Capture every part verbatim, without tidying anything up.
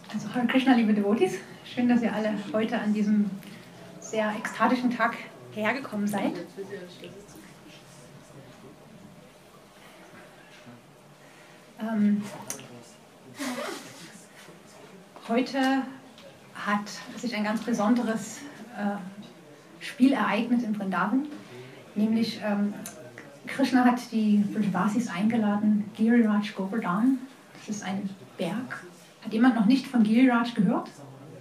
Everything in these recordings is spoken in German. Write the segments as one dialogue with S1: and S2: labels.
S1: Also Hare Krishna, liebe Devotis, schön, dass ihr alle heute an diesem sehr ekstatischen Tag hergekommen seid. Ähm, heute hat sich ein ganz besonderes äh, Spiel ereignet in Vrindavan, nämlich ähm, Krishna hat die Vrajavasis eingeladen, Giriraj Govardhan, das ist ein Berg. Hat jemand noch nicht von Giriraj gehört?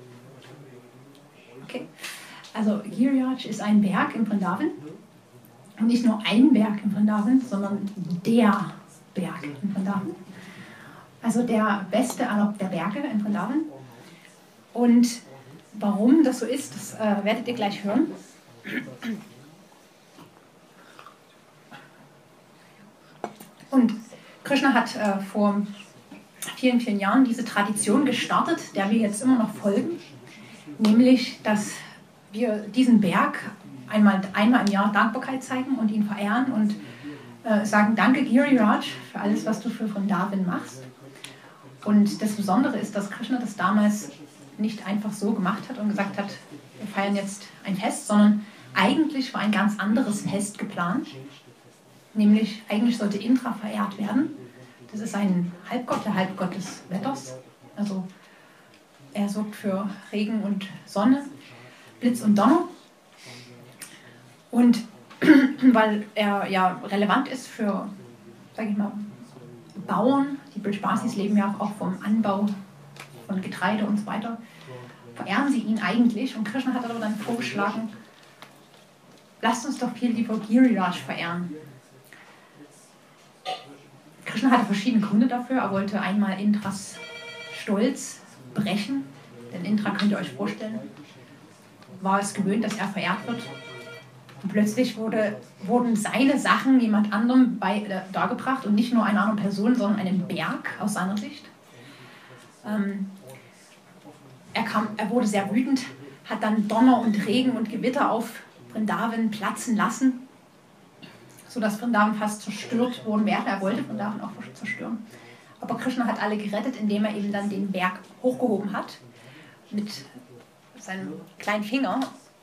S1: Okay. Also Giriraj ist ein Berg in Vrindavan. Und nicht nur ein Berg in Vrindavan, sondern der Berg in Vrindavan. Also der beste aller der Berge in Vrindavan. Und warum das so ist, das äh, werdet ihr gleich hören. Und Krishna hat äh, vor vielen, vielen Jahren diese Tradition gestartet, der wir jetzt immer noch folgen, nämlich, dass wir diesen Berg einmal, einmal im Jahr Dankbarkeit zeigen und ihn verehren und äh, sagen, danke Giriraj für alles, was du für Vrindavan machst. Und das Besondere ist, dass Krishna das damals nicht einfach so gemacht hat und gesagt hat, wir feiern jetzt ein Fest, sondern eigentlich war ein ganz anderes Fest geplant, nämlich eigentlich sollte Indra verehrt werden. Das ist ein Halbgott, der Halbgott des Wetters. Also er sorgt für Regen und Sonne, Blitz und Donner. Und weil er ja relevant ist für, sage ich mal, Bauern, die Brajavasis leben ja auch vom Anbau von Getreide und so weiter, verehren sie ihn eigentlich. Und Krishna hat aber dann vorgeschlagen, lasst uns doch viel lieber Giriraj verehren. Krishna hatte verschiedene Gründe dafür. Er wollte einmal Indras Stolz brechen, denn Indra, könnt ihr euch vorstellen, war es gewöhnt, dass er verehrt wird. Und plötzlich wurde, wurden seine Sachen jemand anderem bei, äh, dargebracht und nicht nur einer anderen Person, sondern einem Berg aus seiner Sicht. Ähm, er, kam, er wurde sehr wütend, hat dann Donner und Regen und Gewitter auf Vrindavan platzen lassen, sodass Vrindavan fast zerstört worden wäre. Er wollte Vrindavan auch zerstören. Aber Krishna hat alle gerettet, indem er eben dann den Berg hochgehoben hat mit seinem kleinen Finger.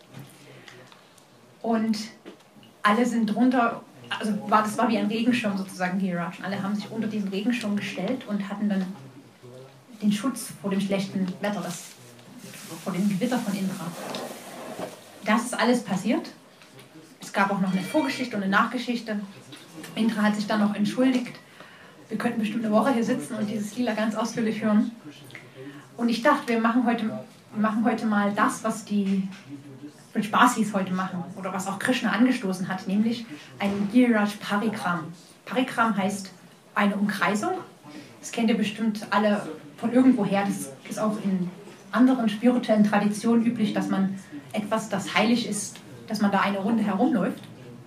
S1: Und alle sind drunter, also war, das war wie ein Regenschirm sozusagen, Giriraj. Alle haben sich unter diesen Regenschirm gestellt und hatten dann den Schutz vor dem schlechten Wetter, das, vor dem Gewitter von Indra. Das ist alles passiert. Es gab auch noch eine Vorgeschichte und eine Nachgeschichte. Indra hat sich dann noch entschuldigt. Wir könnten bestimmt eine Woche hier sitzen und dieses Lila ganz ausführlich hören. Und ich dachte, wir machen heute, wir machen heute mal das, was die Vrajavasis heute machen oder was auch Krishna angestoßen hat, nämlich ein Giriraj Parikram. Parikram heißt eine Umkreisung. Das kennt ihr bestimmt alle von irgendwoher. Das ist auch in anderen spirituellen Traditionen üblich, dass man etwas, das heilig ist, dass man da eine Runde herumläuft.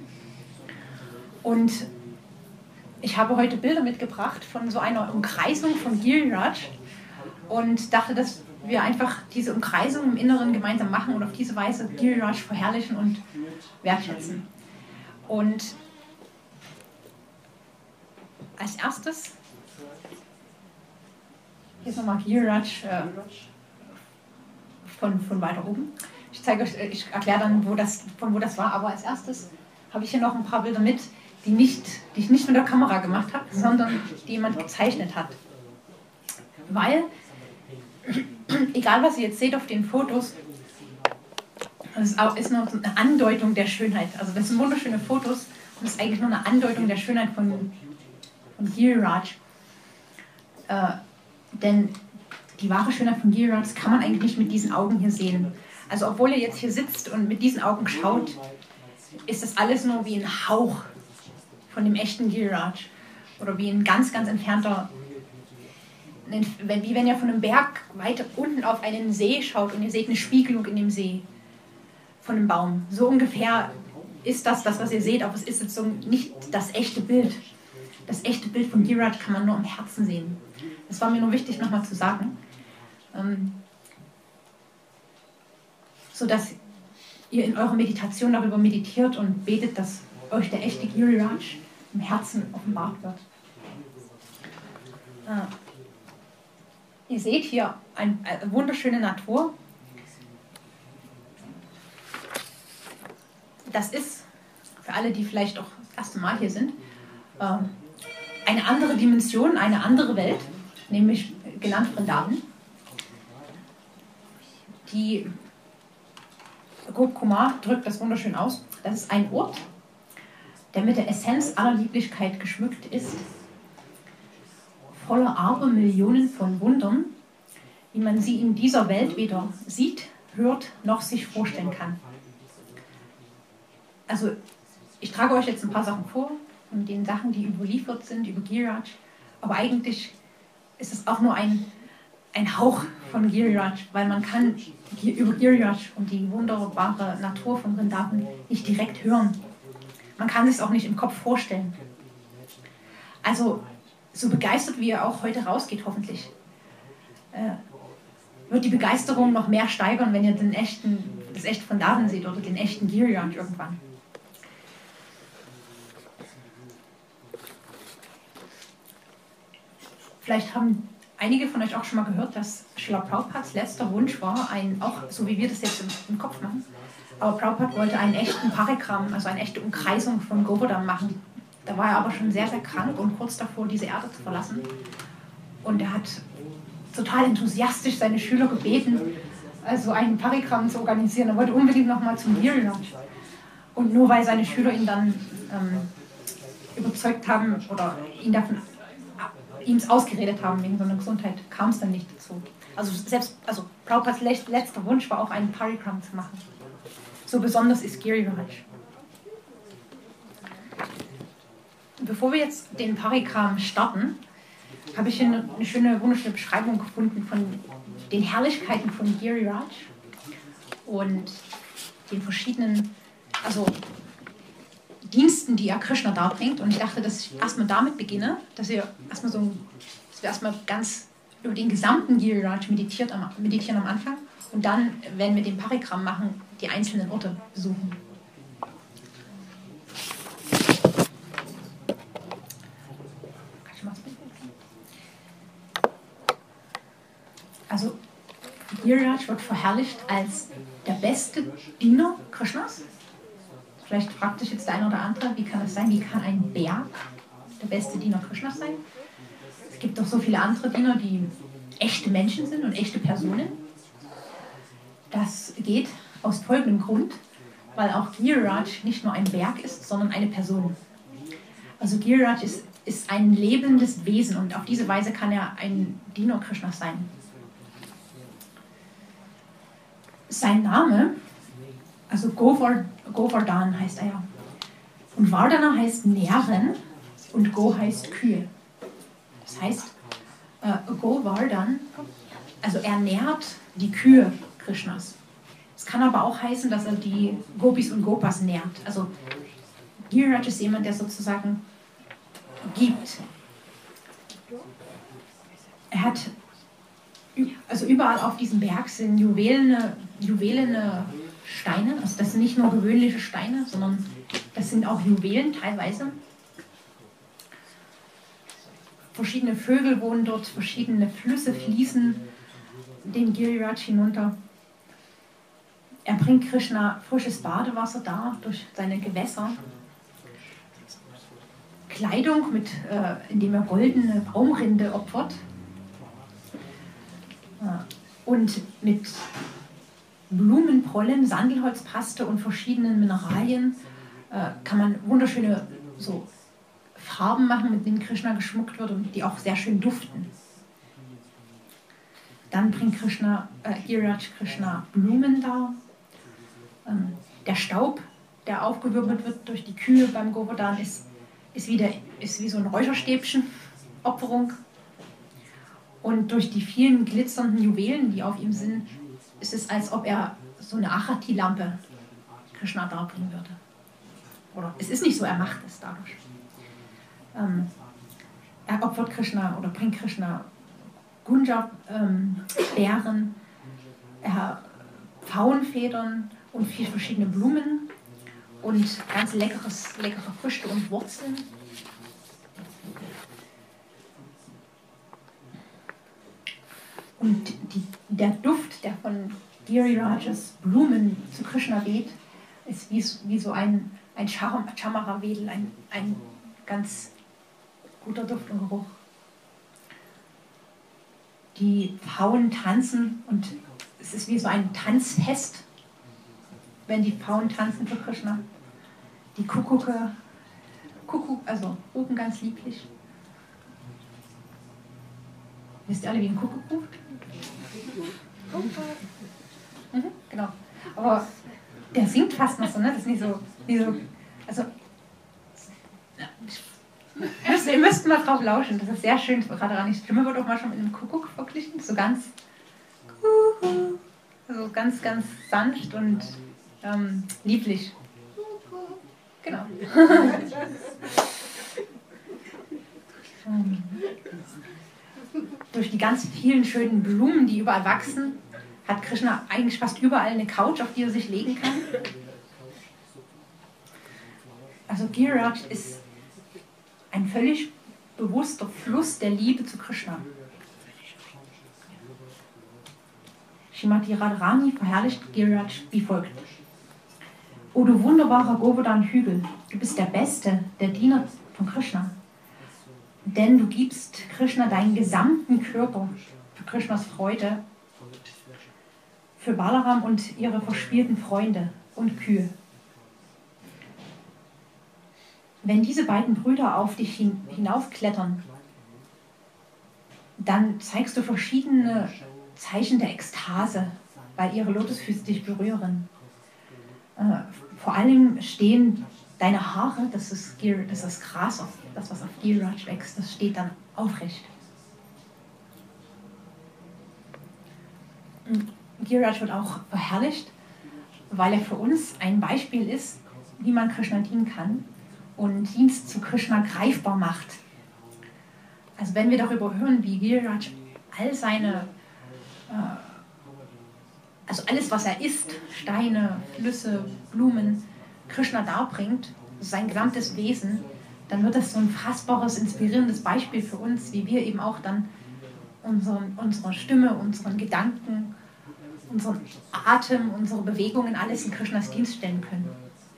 S1: Und ich habe heute Bilder mitgebracht von so einer Umkreisung von Giriraj und dachte, dass wir einfach diese Umkreisung im Inneren gemeinsam machen und auf diese Weise Giriraj verherrlichen und wertschätzen. Und als erstes, hier ist nochmal Giriraj äh, von, von weiter oben. Ich zeige euch, ich erkläre dann, wo das, von wo das war, aber als erstes habe ich hier noch ein paar Bilder mit, die, nicht, die ich nicht mit der Kamera gemacht habe, sondern die jemand gezeichnet hat. Weil, egal was ihr jetzt seht auf den Fotos, das ist, auch, ist nur eine Andeutung der Schönheit. Also das sind wunderschöne Fotos und das ist eigentlich nur eine Andeutung der Schönheit von, von Giriraj. Äh, denn die wahre Schönheit von Giriraj kann man eigentlich nicht mit diesen Augen hier sehen. Also obwohl ihr jetzt hier sitzt und mit diesen Augen schaut, ist das alles nur wie ein Hauch von dem echten Giriraj. Oder wie ein ganz, ganz entfernter, wie wenn ihr von einem Berg weiter unten auf einen See schaut und ihr seht eine Spiegelung in dem See von einem Baum. So ungefähr ist das, das was ihr seht, aber es ist jetzt so nicht das echte Bild. Das echte Bild von Giriraj kann man nur im Herzen sehen. Das war mir nur wichtig nochmal zu sagen. Ähm, sodass ihr in eurer Meditation darüber meditiert und betet, dass euch der echte Giriraj im Herzen offenbart wird. Ah. Ihr seht hier eine ein wunderschöne Natur. Das ist, für alle, die vielleicht auch das erste Mal hier sind, ähm, eine andere Dimension, eine andere Welt, nämlich genannt Vrindavan. Die Gop Kumar drückt das wunderschön aus. Das ist ein Ort, der mit der Essenz aller Lieblichkeit geschmückt ist, voller Abermillionen von Wundern, wie man sie in dieser Welt weder sieht, hört, noch sich vorstellen kann. Also, ich trage euch jetzt ein paar Sachen vor, von den Sachen, die überliefert sind, über Giriraj, aber eigentlich ist es auch nur ein, ein Hauch von Giriraj, weil man kann über Giriraj und die wunderbare Natur von Vrindavan nicht direkt hören. Man kann es auch nicht im Kopf vorstellen. Also, so begeistert wie ihr auch heute rausgeht, hoffentlich, äh, wird die Begeisterung noch mehr steigern, wenn ihr den echten, das echte Vrindavan seht oder den echten Giriraj irgendwann. Vielleicht haben einige von euch auch schon mal gehört, dass Srila Prabhupads letzter Wunsch war, ein, auch so wie wir das jetzt im, im Kopf machen, aber Prabhupada wollte einen echten Parikram, also eine echte Umkreisung von Govardhan machen. Da war er aber schon sehr, sehr krank und kurz davor, diese Erde zu verlassen. Und er hat total enthusiastisch seine Schüler gebeten, also einen Parikram zu organisieren. Er wollte unbedingt nochmal zum Giriraj. Und nur weil seine Schüler ihn dann ähm, überzeugt haben oder ihn davon ihm es ausgeredet haben wegen seiner Gesundheit, kam es dann nicht dazu. Also selbst, also Prabhupads letzter Wunsch war auch einen Parikram zu machen. So besonders ist Giriraj. Bevor wir jetzt den Parikram starten, habe ich eine, eine schöne, wunderschöne Beschreibung gefunden von den Herrlichkeiten von Giriraj und den verschiedenen, also Diensten, die er Krishna darbringt. Und ich dachte, dass ich erstmal damit beginne, dass wir erstmal so, dass wir erstmal ganz über den gesamten Giriraj meditiert, meditieren am Anfang und dann werden wir den Parikram machen, die einzelnen Orte besuchen. Also Giriraj wird verherrlicht als der beste Diener Krishnas. Vielleicht fragt sich jetzt der eine oder andere, wie kann das sein? Wie kann ein Berg der beste Diener Krishnas sein? Es gibt doch so viele andere Diener, die echte Menschen sind und echte Personen. Das geht aus folgendem Grund, weil auch Giriraj nicht nur ein Berg ist, sondern eine Person. Also Giriraj ist, ist ein lebendes Wesen und auf diese Weise kann er ein Diener Krishnas sein. Sein Name, also Govardhan heißt er ja. Und Vardhana heißt nähren und Go heißt Kühe. Das heißt, äh, Govardhan, also er nährt die Kühe Krishnas. Es kann aber auch heißen, dass er die Gopis und Gopas nährt. Also Giriraj ist jemand, der sozusagen gibt. Er hat, also überall auf diesem Berg sind juwelene, juwelene Steine, also das sind nicht nur gewöhnliche Steine, sondern das sind auch Juwelen teilweise. Verschiedene Vögel wohnen dort, verschiedene Flüsse fließen den Giriraj hinunter. Er bringt Krishna frisches Badewasser dar durch seine Gewässer. Kleidung, mit, äh, indem er goldene Baumrinde opfert. Und mit Blumenpollen, Sandelholzpaste und verschiedenen Mineralien äh, kann man wunderschöne so, Farben machen, mit denen Krishna geschmückt wird und die auch sehr schön duften. Dann bringt Krishna, äh, Giriraj Krishna Blumen dar. Ähm, der Staub, der aufgewirbelt wird durch die Kühe beim Govardhan, ist, ist, wie der, ist wie so ein Räucherstäbchen, Opferung. Und durch die vielen glitzernden Juwelen, die auf ihm sind, ist es, als ob er so eine Achati-Lampe Krishna darbringen würde. Oder es ist nicht so, er macht es dadurch. Ähm, er opfert Krishna oder bringt Krishna Gunja-Beeren, ähm, er Pfauenfedern und vier verschiedene Blumen und ganz leckeres, leckere Früchte und Wurzeln. Und die, der Duft, der von Girirajas Blumen zu Krishna weht, ist wie, wie so ein, ein Chamara-Wedel, ein, ein ganz guter Duft und Geruch. Die Frauen tanzen und es ist wie so ein Tanzfest, wenn die Frauen tanzen für Krishna. Die Kuckucke, Kuckuck, also rufen ganz lieblich. Wisst ihr alle, wie ein Kuckuck ruft? Mhm, genau. Aber der singt fast noch so, ne? Das ist nicht so, nicht so also ihr müsst mal drauf lauschen, das ist sehr schön. Radharani's Stimme wird auch mal schon mit einem Kuckuck verglichen, so ganz also ganz, ganz sanft und ähm, lieblich. Genau. Durch die ganz vielen schönen Blumen, die überall wachsen, hat Krishna eigentlich fast überall eine Couch, auf die er sich legen kann. Also Giriraj ist ein völlig bewusster Fluss der Liebe zu Krishna. Srimati Radharani verherrlicht Giriraj wie folgt. O du wunderbarer Govardhan-Hügel, du bist der Beste, der Diener von Krishna. Denn du gibst Krishna deinen gesamten Körper für Krishnas Freude, für Balaram und ihre verspielten Freunde und Kühe. Wenn diese beiden Brüder auf dich hin, hinaufklettern, dann zeigst du verschiedene Zeichen der Ekstase, weil ihre Lotusfüße dich berühren. Äh, vor allem stehen deine Haare, das ist, Gir, das ist Gras, das was auf Giriraj wächst, das steht dann aufrecht. Giriraj wird auch verherrlicht, weil er für uns ein Beispiel ist, wie man Krishna dienen kann und Dienst zu Krishna greifbar macht. Also wenn wir darüber hören, wie Giriraj all seine, äh, also alles, was er isst, Steine, Flüsse, Blumen, Krishna darbringt, sein gesamtes Wesen, dann wird das so ein fassbares, inspirierendes Beispiel für uns, wie wir eben auch dann unseren, unsere Stimme, unseren Gedanken, unseren Atem, unsere Bewegungen, alles in Krishnas Dienst stellen können.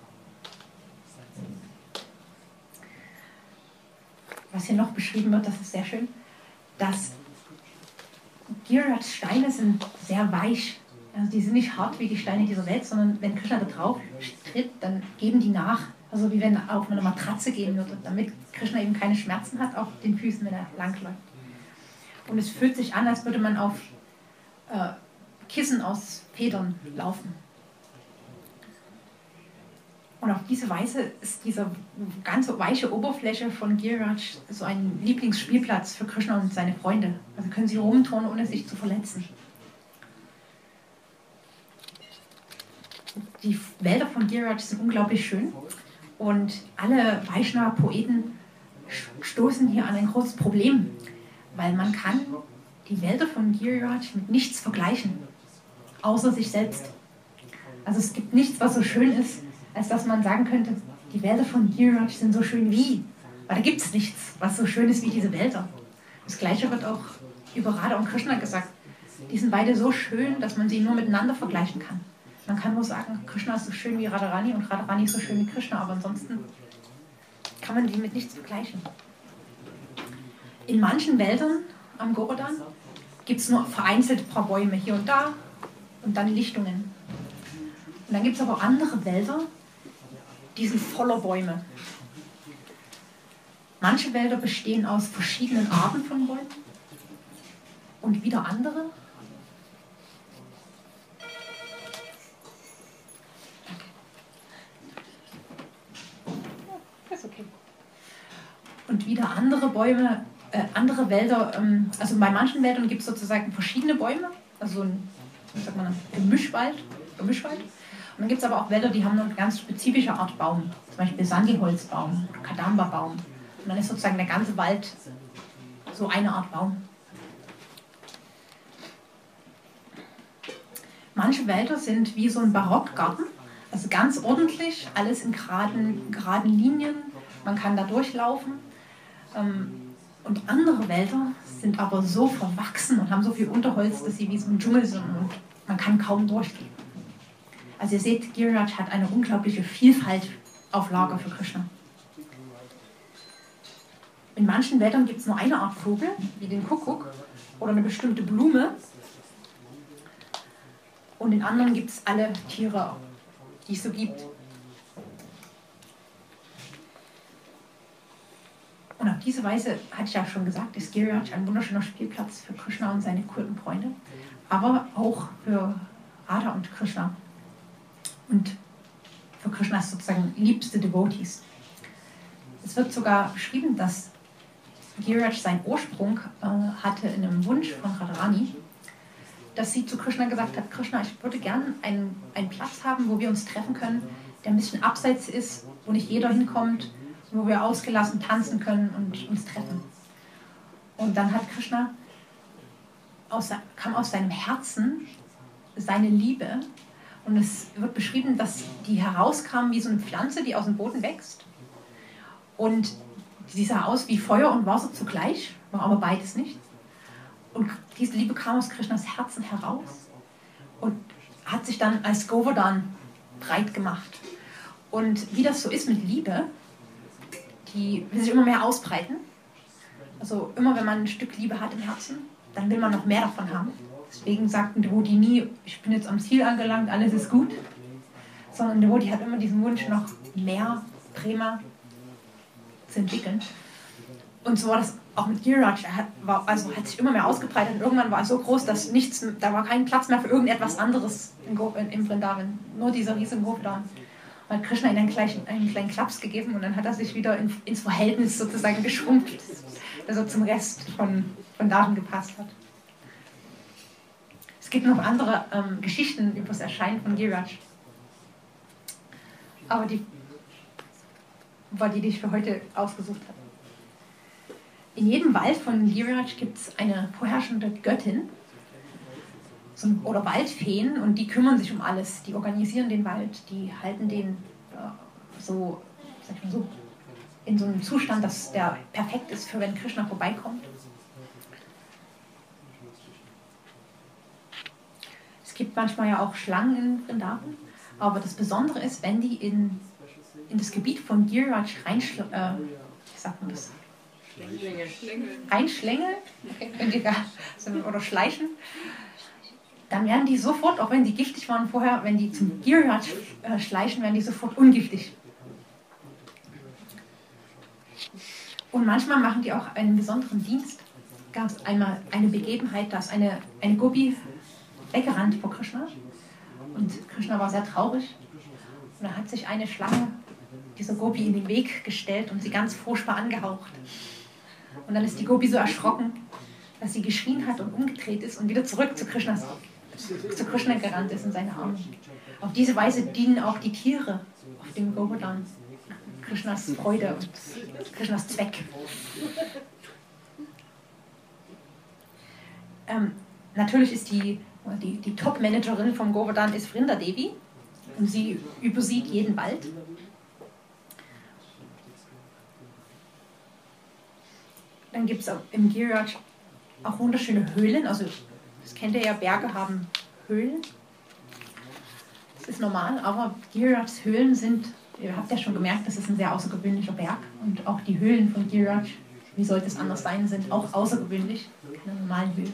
S1: Was hier noch beschrieben wird, das ist sehr schön, dass Girirajs Steine sind sehr weich. Also die sind nicht hart wie die Steine dieser Welt, sondern wenn Krishna da drauf tritt, dann geben die nach. Also wie wenn er auf eine Matratze gehen würde, damit Krishna eben keine Schmerzen hat auf den Füßen, wenn er langläuft. Und es fühlt sich an, als würde man auf äh, Kissen aus Federn laufen. Und auf diese Weise ist diese ganze weiche Oberfläche von Giriraj so ein Lieblingsspielplatz für Krishna und seine Freunde. Also können sie rumturnen, ohne sich zu verletzen. Die Wälder von Giriraj sind unglaublich schön und alle Vaishnava-Poeten stoßen hier an ein großes Problem, weil man kann die Wälder von Giriraj mit nichts vergleichen, außer sich selbst. Also es gibt nichts, was so schön ist, als dass man sagen könnte, die Wälder von Giriraj sind so schön wie, weil da gibt es nichts, was so schön ist wie diese Wälder. Das Gleiche wird auch über Radha und Krishna gesagt. Die sind beide so schön, dass man sie nur miteinander vergleichen kann. Man kann nur sagen, Krishna ist so schön wie Radharani und Radharani ist so schön wie Krishna, aber ansonsten kann man die mit nichts vergleichen. In manchen Wäldern am Govardhan gibt es nur vereinzelt ein paar Bäume hier und da und dann Lichtungen. Und dann gibt es aber andere Wälder, die sind voller Bäume. Manche Wälder bestehen aus verschiedenen Arten von Bäumen und wieder andere Okay. Und wieder andere Bäume, äh, andere Wälder, ähm, also bei manchen Wäldern gibt es sozusagen verschiedene Bäume, also ein, wie sagt man, Gemischwald, Gemischwald. Und dann gibt es aber auch Wälder, die haben eine ganz spezifische Art Baum, zum Beispiel Sandiholzbaum, Kadamba-Baum. Und dann ist sozusagen der ganze Wald so eine Art Baum. Manche Wälder sind wie so ein Barockgarten. Also ganz ordentlich, alles in geraden, geraden Linien, man kann da durchlaufen. Und andere Wälder sind aber so verwachsen und haben so viel Unterholz, dass sie wie so ein Dschungel sind und man kann kaum durchgehen. Also ihr seht, Giriraj hat eine unglaubliche Vielfalt auf Lager für Krishna. In manchen Wäldern gibt es nur eine Art Vogel, wie den Kuckuck, oder eine bestimmte Blume. Und in anderen gibt es alle Tiere, die es so gibt. Und auf diese Weise, hatte ich ja schon gesagt, ist Giriraj ein wunderschöner Spielplatz für Krishna und seine Kultenfreunde, aber auch für Radha und Krishna und für Krishnas sozusagen liebste Devotees. Es wird sogar beschrieben, dass Giriraj seinen Ursprung äh, hatte in einem Wunsch von Radharani, dass sie zu Krishna gesagt hat, Krishna, ich würde gerne einen, einen Platz haben, wo wir uns treffen können, der ein bisschen abseits ist, wo nicht jeder hinkommt, wo wir ausgelassen tanzen können und uns treffen. Und dann hat Krishna aus, kam aus seinem Herzen seine Liebe und es wird beschrieben, dass die herauskam wie so eine Pflanze, die aus dem Boden wächst und sie sah aus wie Feuer und Wasser zugleich, war aber beides nicht. Und diese Liebe kam aus Krishnas Herzen heraus und hat sich dann als Govardhan breit gemacht. Und wie das so ist mit Liebe, die will sich immer mehr ausbreiten. Also immer wenn man ein Stück Liebe hat im Herzen, dann will man noch mehr davon haben. Deswegen sagt ein Devotee nie, ich bin jetzt am Ziel angelangt, alles ist gut. Sondern ein Devotee hat immer diesen Wunsch, noch mehr Prema zu entwickeln. Und so war das auch mit Giriraj. Er hat, war, also hat sich immer mehr ausgebreitet und irgendwann war er so groß, dass nichts, da war kein Platz mehr für irgendetwas anderes in, in, in Vrindavan. Nur dieser riesige Govardhan. Und hat Krishna ihm einen kleinen, einen kleinen Klaps gegeben und dann hat er sich wieder in, ins Verhältnis sozusagen geschrumpft, dass er zum Rest von Vrindavan gepasst hat. Es gibt noch andere ähm, Geschichten über das Erscheinen von Giriraj. Aber die war die, die ich für heute ausgesucht habe. In jedem Wald von Giriraj gibt es eine vorherrschende Göttin so, oder Waldfeen und die kümmern sich um alles. Die organisieren den Wald, die halten den äh, so, sag ich mal so in so einem Zustand, dass der perfekt ist, für wenn Krishna vorbeikommt. Es gibt manchmal ja auch Schlangen in Vrindavan, aber das Besondere ist, wenn die in, in das Gebiet von Giriraj reinschlüpfen, äh, wie sagt man das? Einschlängeln okay, oder schleichen, dann werden die sofort, auch wenn die giftig waren vorher, wenn die zum Giriraj äh, schleichen, werden die sofort ungiftig. Und manchmal machen die auch einen besonderen Dienst. Gab es einmal eine Begebenheit, dass eine, eine Gopi weggerannt vor Krishna und Krishna war sehr traurig und da hat sich eine Schlange dieser Gopi in den Weg gestellt und sie ganz furchtbar angehaucht. Und dann ist die Gopi so erschrocken, dass sie geschrien hat und umgedreht ist und wieder zurück zu, Krishnas, zu Krishna gerannt ist in seine Arme. Auf diese Weise dienen auch die Tiere auf dem Govardhan Krishnas Freude und Krishnas Zweck. Ähm, natürlich ist die, die, die Top-Managerin vom Govardhan ist Vrinda Devi und sie übersieht jeden Wald. Dann gibt es im Giriraj auch wunderschöne Höhlen. Also, das kennt ihr ja, Berge haben Höhlen. Das ist normal, aber Girirajs Höhlen sind, ihr habt ja schon gemerkt, das ist ein sehr außergewöhnlicher Berg. Und auch die Höhlen von Giriraj, wie sollte es anders sein, sind auch außergewöhnlich, keine normalen Höhlen.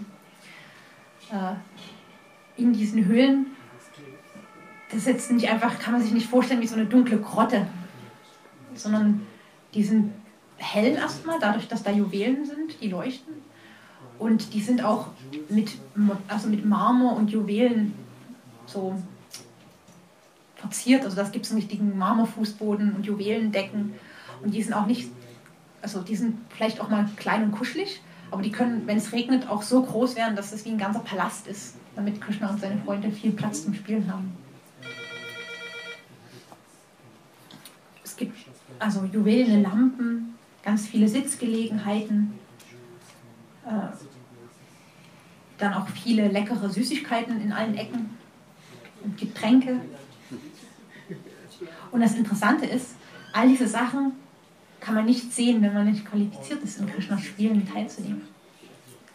S1: Äh, in diesen Höhlen, das ist jetzt nicht einfach, kann man sich nicht vorstellen wie so eine dunkle Grotte, sondern die sind hell erstmal, dadurch, dass da Juwelen sind, die leuchten. Und die sind auch mit, also mit Marmor und Juwelen so verziert. Also das gibt es einen richtigen Marmorfußboden und Juwelendecken. Und die sind auch nicht, also die sind vielleicht auch mal klein und kuschelig, aber die können, wenn es regnet, auch so groß werden, dass es wie ein ganzer Palast ist, damit Krishna und seine Freunde viel Platz zum Spielen haben. Es gibt also juwelene Lampen, ganz viele Sitzgelegenheiten, äh, dann auch viele leckere Süßigkeiten in allen Ecken und Getränke. Und das Interessante ist, all diese Sachen kann man nicht sehen, wenn man nicht qualifiziert ist, in Krishnas Spielen teilzunehmen.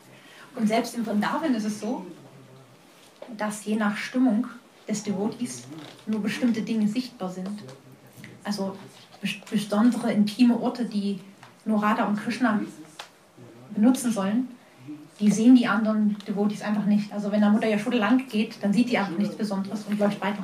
S1: Und selbst in Vrindavan ist es so, dass je nach Stimmung des Devotees nur bestimmte Dinge sichtbar sind. Also besondere intime Orte, die nur Radha und Krishna benutzen sollen, die sehen die anderen Devotees einfach nicht. Also wenn da Mutter Yashoda lang geht, dann sieht die einfach nichts Besonderes und läuft weiter.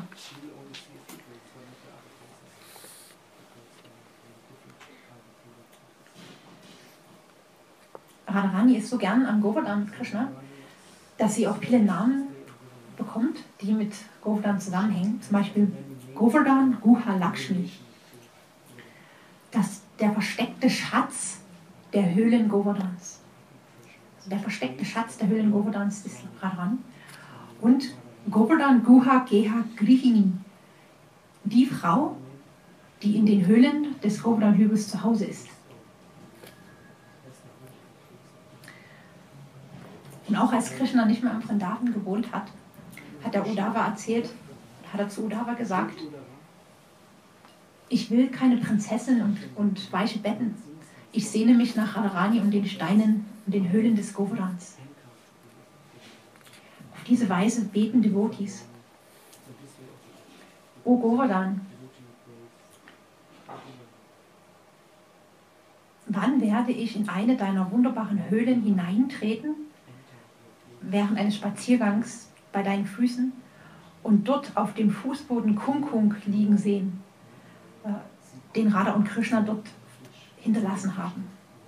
S1: Radharani ist so gern an Govardhan mit Krishna, dass sie auch viele Namen bekommt, die mit Govardhan zusammenhängen. Zum Beispiel Govardhan Guha Lakshmi. Das der versteckte Schatz der Höhlen Govardhans. Also der versteckte Schatz der Höhlen Govardhans ist Radharani. Und Govardhan Guha Geha Grihini. Die Frau, die in den Höhlen des Govardhan-Hügels zu Hause ist. Und auch als Krishna nicht mehr am Vrindavan gewohnt hat, hat der Uddhava erzählt, hat er zu Uddhava gesagt, ich will keine Prinzessin und, und weiche Betten. Ich sehne mich nach Radharani und den Steinen und den Höhlen des Govardhans. Auf diese Weise beten Devotees. O Govardhan, wann werde ich in eine deiner wunderbaren Höhlen hineintreten, während eines Spaziergangs bei deinen Füßen und dort auf dem Fußboden Kumkum liegen sehen, äh, den Radha und Krishna dort hinterlassen haben.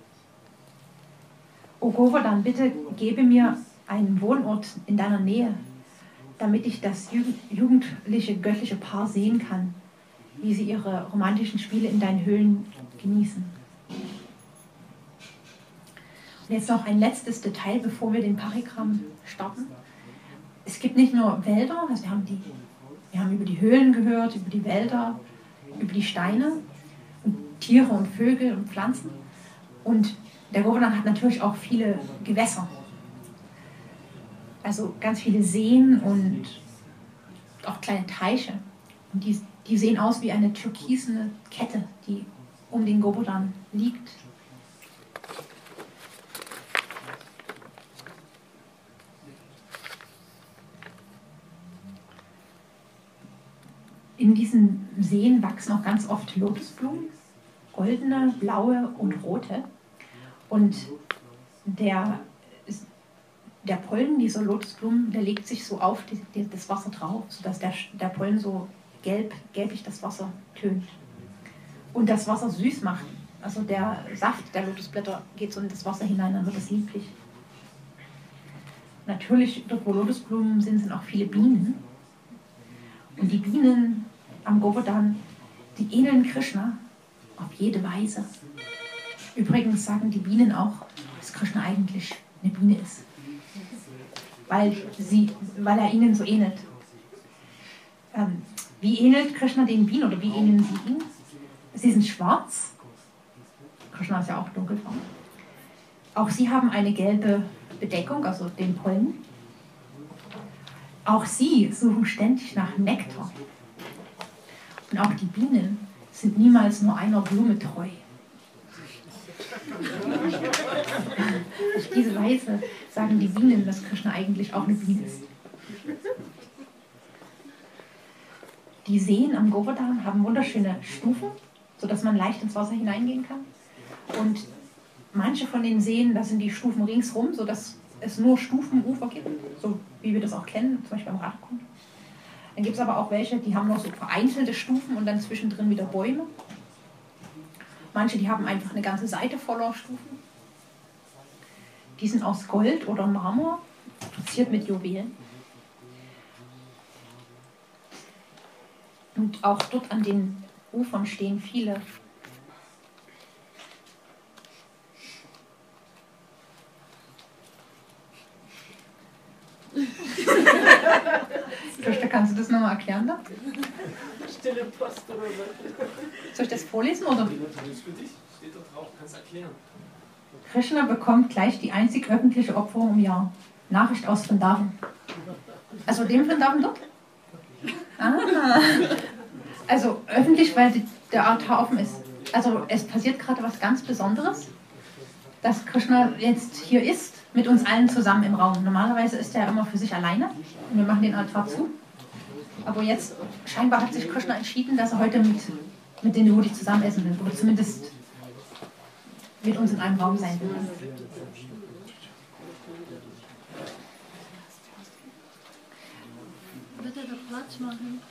S1: O Govardhan, bitte gebe mir einen Wohnort in deiner Nähe, damit ich das jugendliche, göttliche Paar sehen kann, wie sie ihre romantischen Spiele in deinen Höhlen genießen. Und jetzt noch ein letztes Detail, bevor wir den Parikram starten. Es gibt nicht nur Wälder, also wir haben, die, wir haben über die Höhlen gehört, über die Wälder, über die Steine, und Tiere und Vögel und Pflanzen. Und der Govardhan hat natürlich auch viele Gewässer. Also ganz viele Seen und auch kleine Teiche. Und die, die sehen aus wie eine türkisene Kette, die um den Govardhan liegt. In diesen Seen wachsen auch ganz oft Lotusblumen, goldene, blaue und rote. Und der, der Pollen dieser Lotusblumen, der legt sich so auf die, die, das Wasser drauf, sodass der, der Pollen so gelb, gelblich das Wasser tönt. Und das Wasser süß macht. Also der Saft der Lotusblätter geht so in das Wasser hinein, dann wird es lieblich. Natürlich, dort wo Lotusblumen sind, sind auch viele Bienen. Und die Bienen am Govardhan, die ähneln Krishna auf jede Weise. Übrigens sagen die Bienen auch, dass Krishna eigentlich eine Biene ist. Weil, sie, weil er ihnen so ähnelt. Ähm, wie ähnelt Krishna den Bienen oder wie ähneln sie ihn? Sie sind schwarz. Krishna ist ja auch dunkelfarben. Auch sie haben eine gelbe Bedeckung, also den Pollen. Auch sie suchen ständig nach Nektar. Und auch die Bienen sind niemals nur einer Blume treu. Auf diese Weise sagen die Bienen, dass Krishna eigentlich auch eine Biene ist. Die Seen am Govardhan haben wunderschöne Stufen, sodass man leicht ins Wasser hineingehen kann. Und manche von den Seen, da sind die Stufen ringsrum, sodass es nur Stufenufer gibt, so wie wir das auch kennen, zum Beispiel am Radkund. Dann gibt es aber auch welche, die haben noch so vereinzelte Stufen und dann zwischendrin wieder Bäume. Manche, die haben einfach eine ganze Seite voller Stufen. Die sind aus Gold oder Marmor, verziert mit Juwelen. Und auch dort an den Ufern stehen viele Töchter, kannst du das nochmal erklären da?
S2: Stille Post oder so.
S1: Soll ich das vorlesen oder?
S2: Das ist für dich, steht da drauf, kannst erklären.
S1: Krishna bekommt gleich die einzig öffentliche Opferung im Jahr. Nachricht aus Vrindavan. Also dem Vrindavan dort? Ah. Also öffentlich, weil die, der Altar offen ist. Also es passiert gerade was ganz Besonderes. dass Krishna jetzt hier ist, mit uns allen zusammen im Raum. Normalerweise ist er immer für sich alleine und wir machen den Altar zu. Aber jetzt scheinbar hat sich Krishna entschieden, dass er heute mit, mit den Devotis zusammen essen will. Oder zumindest mit uns in einem Raum sein will.
S3: Bitte doch Platz machen.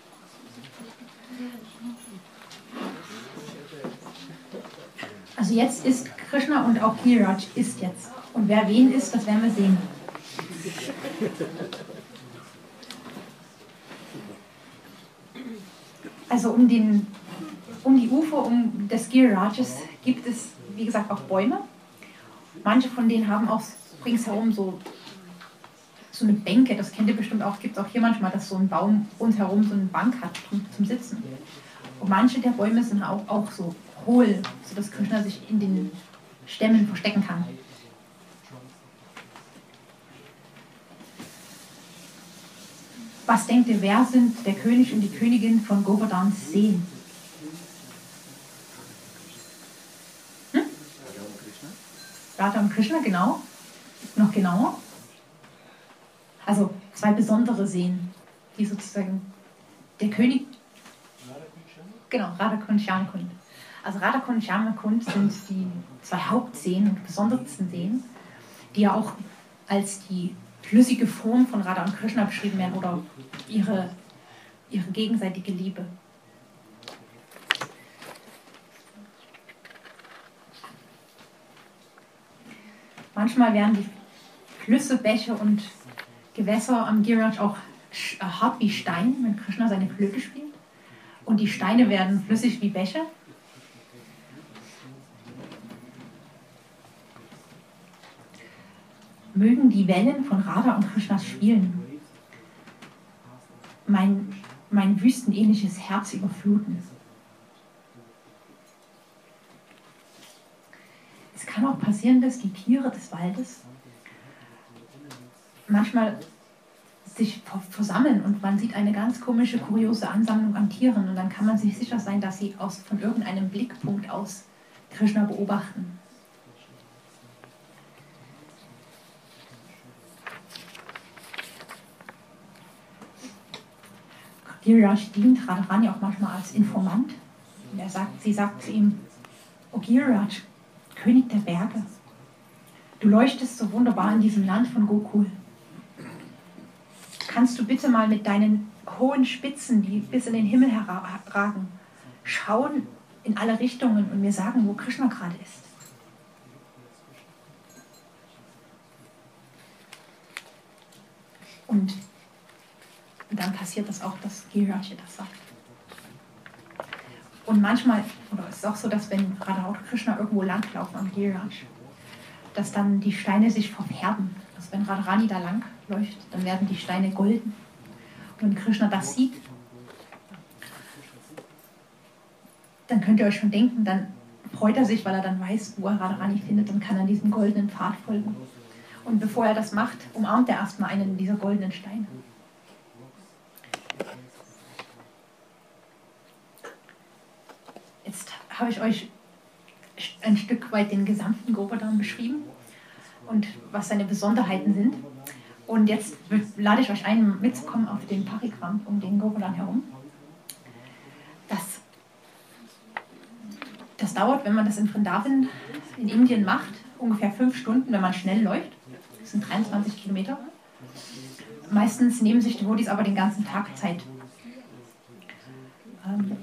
S1: Also jetzt ist Krishna und auch Giriraj ist jetzt. Und wer wen ist, das werden wir sehen. Also um, den, um die Ufer um des Girirajas gibt es, wie gesagt, auch Bäume. Manche von denen haben auch ringsherum so, so eine Bänke, das kennt ihr bestimmt auch, gibt es auch hier manchmal, dass so ein Baum rundherum so eine Bank hat zum, zum Sitzen. Und manche der Bäume sind auch, auch so hohl, sodass Krishna sich in den Stämmen verstecken kann. Was denkt ihr, wer sind der König und die Königin von Govardhans Seen? Hm? Radha und Krishna, genau. Noch genauer. Also zwei besondere Seen, die sozusagen der König... Genau, Radha-Kund, Shyama-Kund. Also Radha-Kund und Shyama-Kund sind die zwei Hauptseen und besondersten Seen, die ja auch als die flüssige Form von Radha und Krishna beschrieben werden oder ihre, ihre gegenseitige Liebe. Manchmal werden die Flüsse, Bäche und Gewässer am Giriraj auch hart wie Stein, wenn Krishna seine Flöte spielt. Und die Steine werden flüssig wie Bäche. Mögen die Wellen von Radha und Krishnas spielen, mein, mein wüstenähnliches Herz überfluten. Es kann auch passieren, dass die Tiere des Waldes manchmal sich versammeln und man sieht eine ganz komische, kuriose Ansammlung an Tieren und dann kann man sich sicher sein, dass sie aus, von irgendeinem Blickpunkt aus Krishna beobachten. Giriraj dient Radharani auch manchmal als Informant. Und er sagt, sie sagt zu ihm, O Giriraj, König der Berge, du leuchtest so wunderbar in diesem Land von Gokul. Kannst du bitte mal mit deinen hohen Spitzen, die bis in den Himmel herragen, schauen in alle Richtungen und mir sagen, wo Krishna gerade ist? Und Und dann passiert das auch, dass Giriraj das sagt. Und manchmal, oder es ist auch so, dass wenn Radha und Krishna irgendwo langlaufen am Giriraj, dass dann die Steine sich verfärben. Also wenn Radharani da lang läuft, dann werden die Steine golden. Und wenn Krishna das sieht, dann könnt ihr euch schon denken, dann freut er sich, weil er dann weiß, wo er Radharani findet, dann kann er diesem goldenen Pfad folgen. Und bevor er das macht, umarmt er erstmal einen dieser goldenen Steine. Jetzt habe ich euch ein Stück weit den gesamten Govardhan beschrieben und was seine Besonderheiten sind. Und jetzt lade ich euch ein, mitzukommen auf den Parikrama um den Govardhan herum. Das, das dauert, wenn man das in Vrindavan in Indien macht, ungefähr fünf Stunden, wenn man schnell läuft. Das sind dreiundzwanzig Kilometer. Meistens nehmen sich die Devotis aber den ganzen Tag Zeit. Ähm,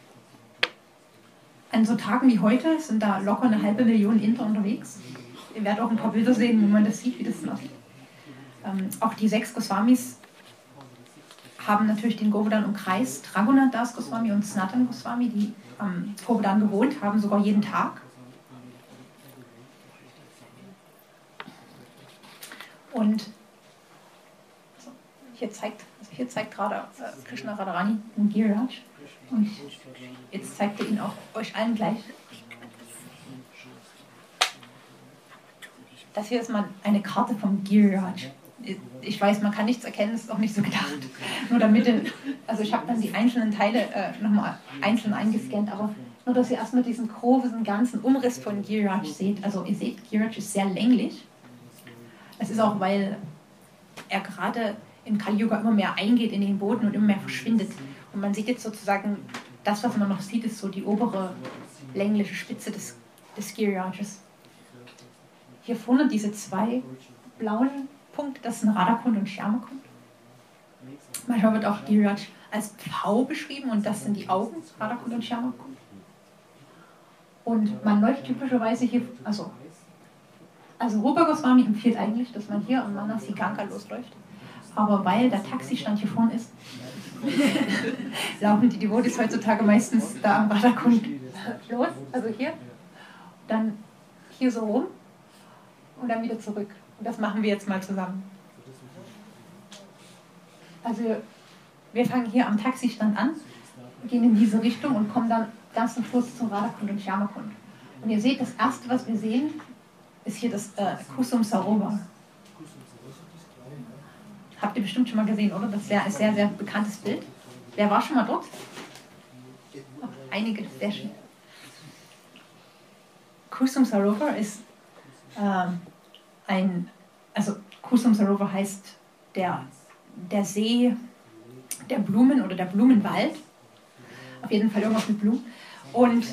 S1: An so Tagen wie heute sind da locker eine halbe Million Inder unterwegs. Ihr werdet auch ein paar Bilder sehen, wo man das sieht, wie das aussieht. Ähm, auch die sechs Goswamis haben natürlich den Govardhan umkreist. Raghunath Das Goswami und Sanatana Goswami, die am Govardhan gewohnt haben, sogar jeden Tag. Und so, hier zeigt, also hier zeigt gerade äh, Krishna Radharani den Giriraj. Und jetzt zeigt er ihn auch euch allen gleich. Das hier ist mal eine Karte vom Giriraj. Ich weiß, man kann nichts erkennen, das ist auch nicht so gedacht. Nur damit, also ich habe dann die einzelnen Teile äh, nochmal einzeln eingescannt, aber Nur, dass ihr erstmal diesen großen, ganzen Umriss von Giriraj seht. Also ihr seht, Giriraj ist sehr länglich. Es ist auch, weil er gerade im Kali Yuga immer mehr eingeht in den Boden und immer mehr verschwindet. Und man sieht jetzt sozusagen, das, was man noch sieht, ist so die obere längliche Spitze des, des Girirajas. Hier vorne diese zwei blauen Punkte, das sind Radhakund und Shyamakund. Manchmal wird auch Giriraj als Pfau beschrieben und das sind die Augen, Radhakund und Shyamakund. Und man läuft typischerweise hier, also, also Rupa Goswami empfiehlt eigentlich, dass man hier am Manasi Ganga losläuft. Aber weil der Taxistand hier vorne ist, laufen die Devotis heutzutage meistens da am Radhakund los, also hier, dann hier so rum und dann wieder zurück. Und das machen wir jetzt mal zusammen. Also wir fangen hier am Taxistand an, gehen in diese Richtung und kommen dann ganz zum Schluss zum Radhakund und Shyamakund. Und ihr seht, das erste, was wir sehen, ist hier das äh, Kusum Sarovar. Habt ihr bestimmt schon mal gesehen, oder? Das ist ein sehr, sehr bekanntes Bild. Wer war schon mal dort? Oh, einige, sehr schön. Kusum Sarovar ist ähm, ein, also Kusum Sarovar heißt der, der See der Blumen oder der Blumenwald. Auf jeden Fall irgendwas mit Blumen. Und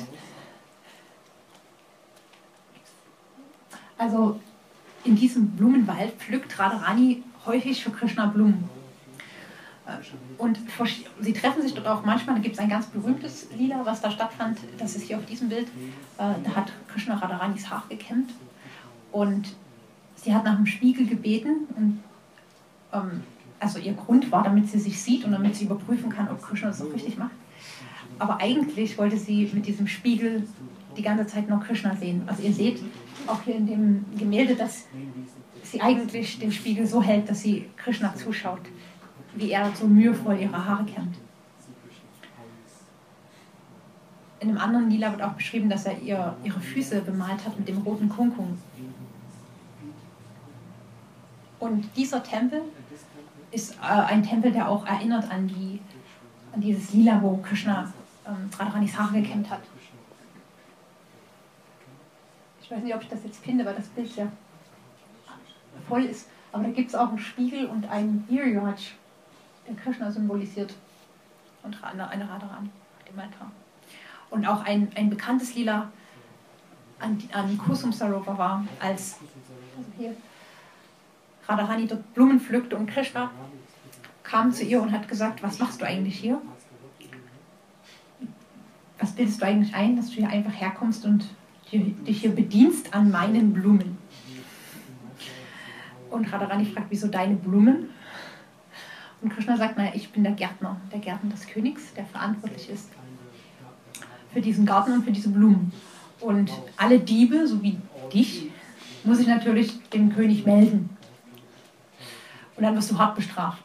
S1: also in diesem Blumenwald pflückt Radharani häufig für Krishna Blumen. Und sie treffen sich dort auch manchmal, da gibt es ein ganz berühmtes Lila, was da stattfand, das ist hier auf diesem Bild, da hat Krishna Radharanis Haar gekämmt und sie hat nach einem Spiegel gebeten und ähm, also ihr Grund war, damit sie sich sieht und damit sie überprüfen kann, ob Krishna das auch richtig macht. Aber eigentlich wollte sie mit diesem Spiegel die ganze Zeit nur Krishna sehen. Also ihr seht auch hier in dem Gemälde, dass sie eigentlich den Spiegel so hält, dass sie Krishna zuschaut, wie er so mühevoll ihre Haare kämmt. In einem anderen Lila wird auch beschrieben, dass er ihr, ihre Füße bemalt hat mit dem roten Kumkum. Und dieser Tempel ist äh, ein Tempel, der auch erinnert an, die, an dieses Lila, wo Krishna ähm, Radharanis Haare gekämmt hat. Ich weiß nicht, ob ich das jetzt finde, weil das Bild sehr voll ist. Aber da gibt es auch einen Spiegel und einen Giriraj, der Krishna symbolisiert. Und eine, eine Radharani auf dem Altar. Und auch ein, ein bekanntes Lila an, an Kusum Sarovar war, als also hier, Radharani dort Blumen pflückte und Krishna kam zu ihr und hat gesagt, was machst du eigentlich hier? Was bildest du eigentlich ein, dass du hier einfach herkommst und dich hier bedienst an meinen Blumen? Und Radharani fragt, wieso deine Blumen? Und Krishna sagt, naja, ich bin der Gärtner, der Gärtner des Königs, der verantwortlich ist für diesen Garten und für diese Blumen. Und alle Diebe, so wie dich, muss ich natürlich dem König melden. Und dann wirst du hart bestraft.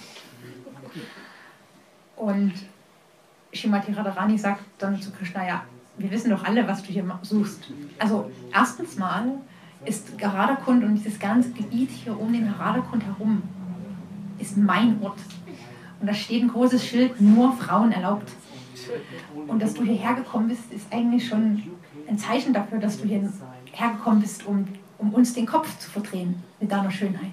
S1: Und Srimati Radharani sagt dann zu Krishna, ja, wir wissen doch alle, was du hier suchst. Also erstens mal ist Radhakund und dieses ganze Gebiet hier um den Radhakund herum ist mein Ort. Und da steht ein großes Schild, nur Frauen erlaubt. Und dass du hierher gekommen bist, ist eigentlich schon ein Zeichen dafür, dass du hierher gekommen bist, um, um uns den Kopf zu verdrehen mit deiner Schönheit.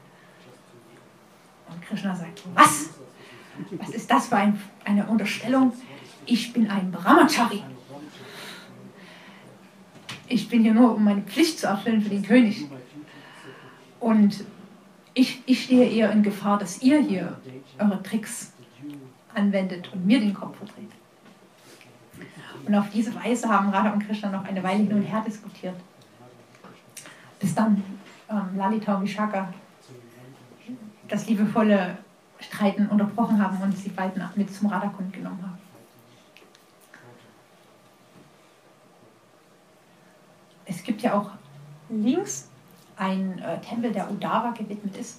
S1: Und Krishna sagt, was? Was ist das für ein, eine Unterstellung? Ich bin ein Brahmachari. Ich bin hier nur, um meine Pflicht zu erfüllen für den König. Und ich, ich stehe eher in Gefahr, dass ihr hier eure Tricks anwendet und mir den Kopf verdreht. Und auf diese Weise haben Radha und Krishna noch eine Weile hin und her diskutiert. Bis dann ähm, Lalita und Vishaka das liebevolle Streiten unterbrochen haben und sie beiden mit zum Radhakund genommen haben. Es gibt ja auch links einen äh, Tempel, der Uddhava gewidmet ist.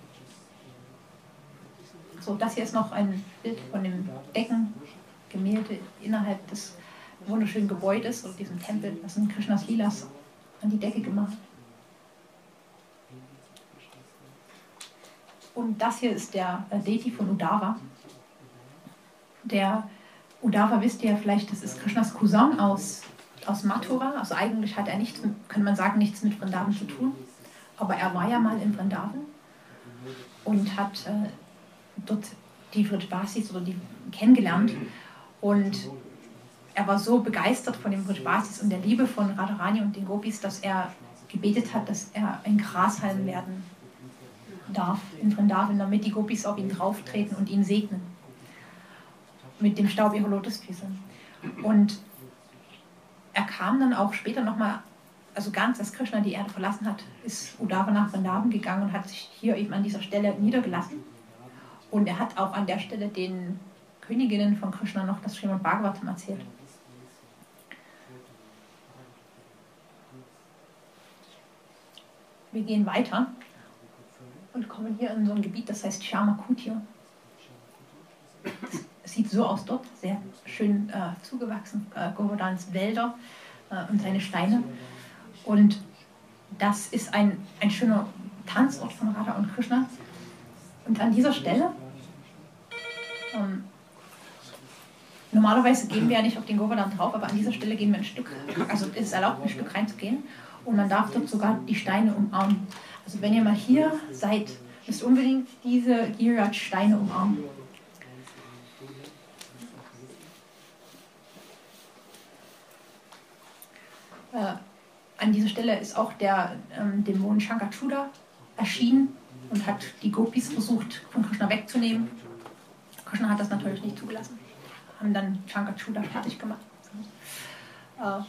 S1: So, das hier ist noch ein Bild von dem Deckengemälde innerhalb des wunderschönen Gebäudes oder diesem Tempel. Das sind Krishnas Lilas an die Decke gemacht. Und das hier ist der äh, Deity von Uddhava, der Uddhava wisst ihr ja vielleicht, das ist Krishnas Cousin aus, aus Mathura. Also eigentlich hat er nichts, kann man sagen, nichts mit Vrindavan zu tun. Aber er war ja mal in Vrindavan und hat äh, dort die Vrajavasis oder die kennengelernt. Und er war so begeistert von den Vrajavasis und der Liebe von Radharani und den Gopis, dass er gebetet hat, dass er ein Grashalm werden darf in Vrindavan, damit die Gopis auf ihn drauftreten und ihn segnen. Mit dem Staub ihrer Lotusfüße. Und er kam dann auch später nochmal, also ganz, als Krishna die Erde verlassen hat, ist Uddhava nach Vrindavan gegangen und hat sich hier eben an dieser Stelle niedergelassen. Und er hat auch an der Stelle den Königinnen von Krishna noch das Srimad Bhagavatam erzählt. Wir gehen weiter und kommen hier in so ein Gebiet, das heißt Shyama Kutir. Es sieht so aus dort, sehr schön äh, zugewachsen, äh, Govardhans Wälder äh, und seine Steine. Und das ist ein, ein schöner Tanzort von Radha und Krishna. Und an dieser Stelle, ähm, normalerweise gehen wir ja nicht auf den Govardhan drauf, aber an dieser Stelle gehen wir ein Stück, also es ist erlaubt, ein Stück reinzugehen. Und man darf dort sogar die Steine umarmen. Also wenn ihr mal hier seid, müsst ihr unbedingt diese Giriraj-Steine umarmen. Äh, an dieser Stelle ist auch der ähm, Dämon Shankachuda erschienen und hat die Gopis versucht, von Krishna wegzunehmen. Krishna hat das natürlich nicht zugelassen. Haben dann Shankachuda fertig gemacht. Äh,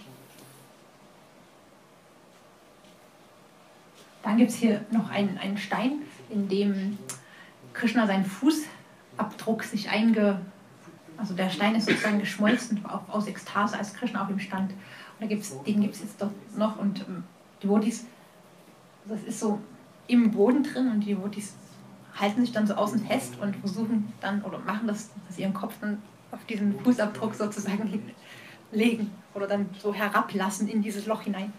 S1: Dann gibt es hier noch einen, einen Stein, in dem Krishna seinen Fußabdruck sich einge... Also der Stein ist sozusagen geschmolzen aus Ekstase, als Krishna auf ihm stand. Und da gibt's, den gibt es jetzt dort noch. Und ähm, die Devotis, das ist so im Boden drin und die Devotis halten sich dann so außen fest und versuchen dann, oder machen das, dass sie ihren Kopf dann auf diesen Fußabdruck sozusagen legen oder dann so herablassen in dieses Loch hinein.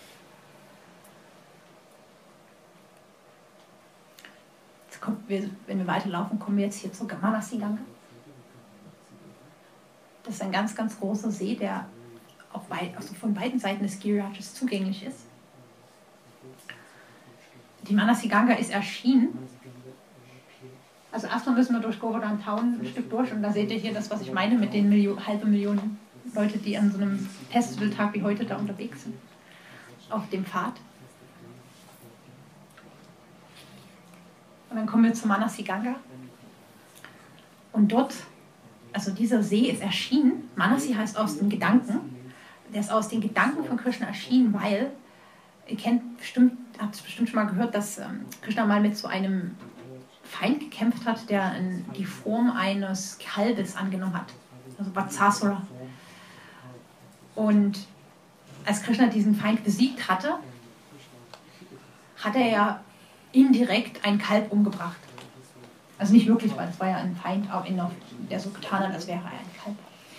S1: Wir, wenn wir weiterlaufen, kommen wir jetzt hier zur Manasi-Ganga. Das ist ein ganz, ganz großer See, der auf beid, also von beiden Seiten des Girirajas zugänglich ist. Die Manasi-Ganga ist erschienen. Also erstmal müssen wir durch Govardhan Town ein Stück durch und da seht ihr hier das, was ich meine mit den Milio halben Millionen Leute, die an so einem Festivaltag wie heute da unterwegs sind, auf dem Pfad. Und dann kommen wir zur Manasi-Ganga. Und dort, also dieser See ist erschienen. Manasi heißt aus den Gedanken. Der ist aus den Gedanken von Krishna erschienen, weil, ihr kennt bestimmt, habt es bestimmt schon mal gehört, dass ähm, Krishna mal mit so einem Feind gekämpft hat, der in die Form eines Kalbes angenommen hat. Also Vatsasura. Und als Krishna diesen Feind besiegt hatte, hat er ja indirekt ein Kalb umgebracht. Also nicht wirklich, weil es war ja ein Feind, auch in der so getan hat, als wäre er ein Kalb.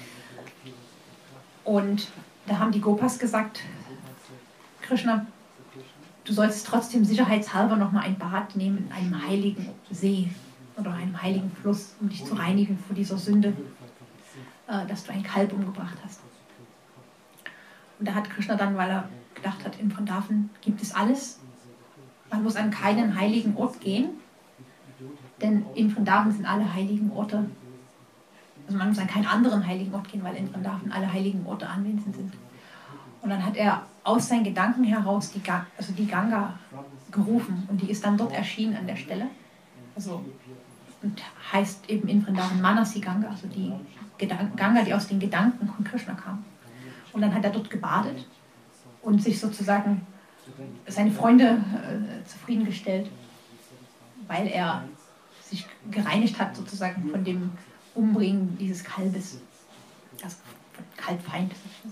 S1: Und da haben die Gopas gesagt, Krishna, du sollst trotzdem sicherheitshalber nochmal ein Bad nehmen in einem heiligen See oder einem heiligen Fluss, um dich zu reinigen vor dieser Sünde, äh, dass du ein Kalb umgebracht hast. Und da hat Krishna dann, weil er gedacht hat, in Vrindavan gibt es alles, man muss an keinen heiligen Ort gehen, denn in Vrindavan sind alle heiligen Orte, also man muss an keinen anderen heiligen Ort gehen, weil in Vrindavan alle heiligen Orte anwesend sind. Und dann hat er aus seinen Gedanken heraus die, Ga also die Ganga gerufen und die ist dann dort erschienen an der Stelle. Also, und heißt eben in Vrindavan Manasi Ganga, also die Gedan Ganga, die aus den Gedanken von Krishna kam. Und dann hat er dort gebadet und sich sozusagen seine Freunde äh, zufriedengestellt, weil er sich gereinigt hat sozusagen von dem Umbringen dieses Kalbes, also von Kalbfeind.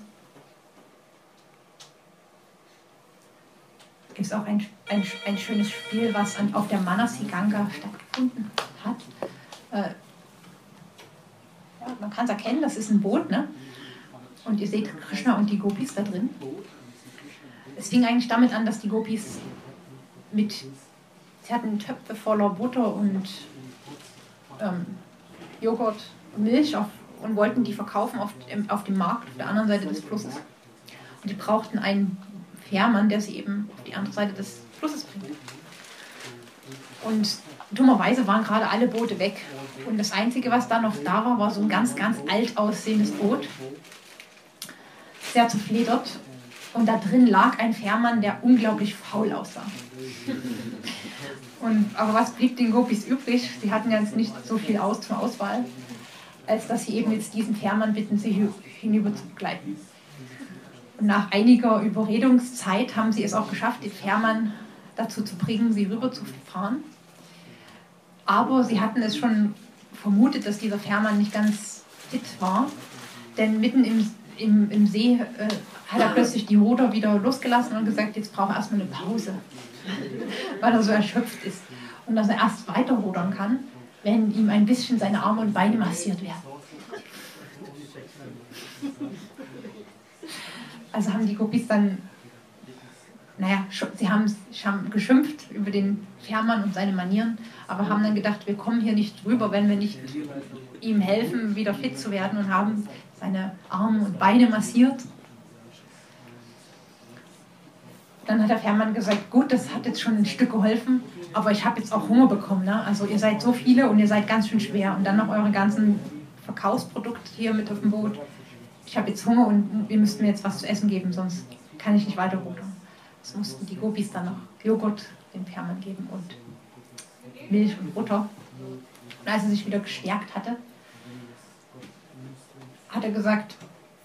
S1: Es gibt auch ein, ein, ein schönes Spiel, was an, auf der Manasi Ganga stattgefunden hat. Äh, ja, man kann es erkennen, das ist ein Boot, ne? Und ihr seht Krishna und die Gopis da drin. Es fing eigentlich damit an, dass die Gopis mit, sie hatten Töpfe voller Butter und ähm, Joghurt und Milch auf, und wollten die verkaufen auf, auf dem Markt auf der anderen Seite des Flusses. Und die brauchten einen Fährmann, der sie eben auf die andere Seite des Flusses bringt. Und dummerweise waren gerade alle Boote weg. Und das Einzige, was da noch da war, war so ein ganz, ganz alt aussehendes Boot. Sehr zerfledert. Und da drin lag ein Fährmann, der unglaublich faul aussah. Und, aber was blieb den Gopis übrig? Sie hatten jetzt nicht so viel aus zur Auswahl, als dass sie eben jetzt diesen Fährmann bitten, sie hinüber zu begleiten. Und nach einiger Überredungszeit haben sie es auch geschafft, den Fährmann dazu zu bringen, sie rüber zu fahren. Aber sie hatten es schon vermutet, dass dieser Fährmann nicht ganz fit war, denn mitten im, im, im See äh, hat er plötzlich die Ruder wieder losgelassen und gesagt, jetzt braucht er erstmal eine Pause, weil er so erschöpft ist. Und dass er erst weiter rudern kann, wenn ihm ein bisschen seine Arme und Beine massiert werden. Also haben die Gopis dann, naja, sie haben, haben geschimpft über den Fährmann und seine Manieren, aber haben dann gedacht, wir kommen hier nicht drüber, wenn wir nicht ihm helfen, wieder fit zu werden, und haben seine Arme und Beine massiert. Dann hat der Fährmann gesagt, gut, das hat jetzt schon ein Stück geholfen, aber ich habe jetzt auch Hunger bekommen. Ne? Also ihr seid so viele und ihr seid ganz schön schwer. Und dann noch eure ganzen Verkaufsprodukte hier mit auf dem Boot. Ich habe jetzt Hunger und ihr müsst mir jetzt was zu essen geben, sonst kann ich nicht weiter rudern. Das mussten die Gopis dann noch Joghurt dem Fährmann geben und Milch und Butter. Und als er sich wieder gestärkt hatte, hat er gesagt,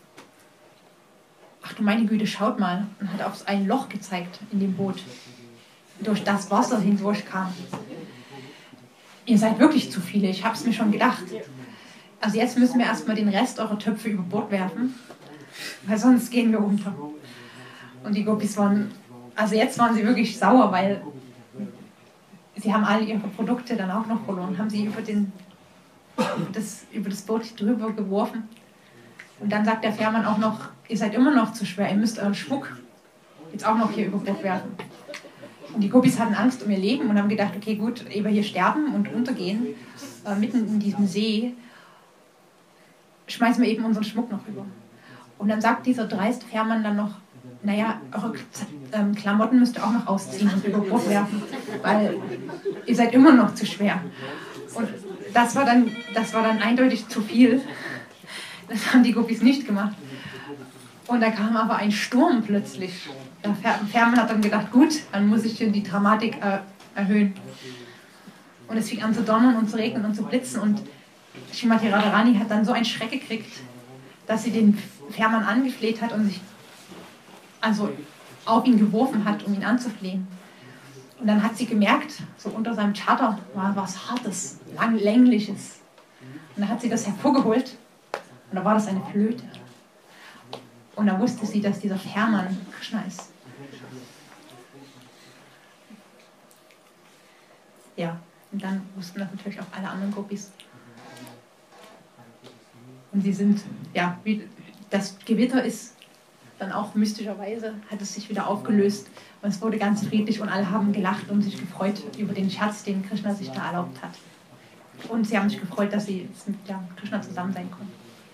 S1: ach du meine Güte, schaut mal, und hat auf ein Loch gezeigt in dem Boot, durch das Wasser hindurchkam. Ihr seid wirklich zu viele, ich habe es mir schon gedacht. Also jetzt müssen wir erstmal den Rest eurer Töpfe über Bord werfen, weil sonst gehen wir unter. Und die Gopis waren, also jetzt waren sie wirklich sauer, weil sie haben alle ihre Produkte dann auch noch verloren, haben sie über, den, über, das, über das Boot drüber geworfen. Und dann sagt der Fährmann auch noch, ihr seid immer noch zu schwer, ihr müsst euren Schmuck jetzt auch noch hier über Bord werfen. Und die Gopis hatten Angst um ihr Leben und haben gedacht, okay gut, ehe wir hier sterben und untergehen, äh, mitten in diesem See, schmeißen wir eben unseren Schmuck noch rüber. Und dann sagt dieser dreiste Fährmann dann noch, naja, eure ähm, Klamotten müsst ihr auch noch ausziehen und über Bord werfen, weil ihr seid immer noch zu schwer. Und das war dann, das war dann eindeutig zu viel. Das haben die Gopis nicht gemacht. Und da kam aber ein Sturm plötzlich. Der Fährmann hat dann gedacht, gut, dann muss ich hier die Dramatik äh, erhöhen. Und es fing an zu donnern und zu regnen und zu blitzen. Und Shrimati Radharani hat dann so einen Schreck gekriegt, dass sie den Fährmann angefleht hat und sich also auf ihn geworfen hat, um ihn anzuflehen. Und dann hat sie gemerkt, so unter seinem Chatter war was Hartes, lang, Längliches. Und dann hat sie das hervorgeholt und da war das eine Flöte. Und da wusste sie, dass dieser Fährmann Krishna ist. Ja, und dann wussten das natürlich auch alle anderen Gopis. Und sie sind, ja, wie, das Gewitter ist dann auch mystischerweise, hat es sich wieder aufgelöst und es wurde ganz friedlich und alle haben gelacht und sich gefreut über den Scherz, den Krishna sich da erlaubt hat. Und sie haben sich gefreut, dass sie mit ja, Krishna zusammen sein konnten.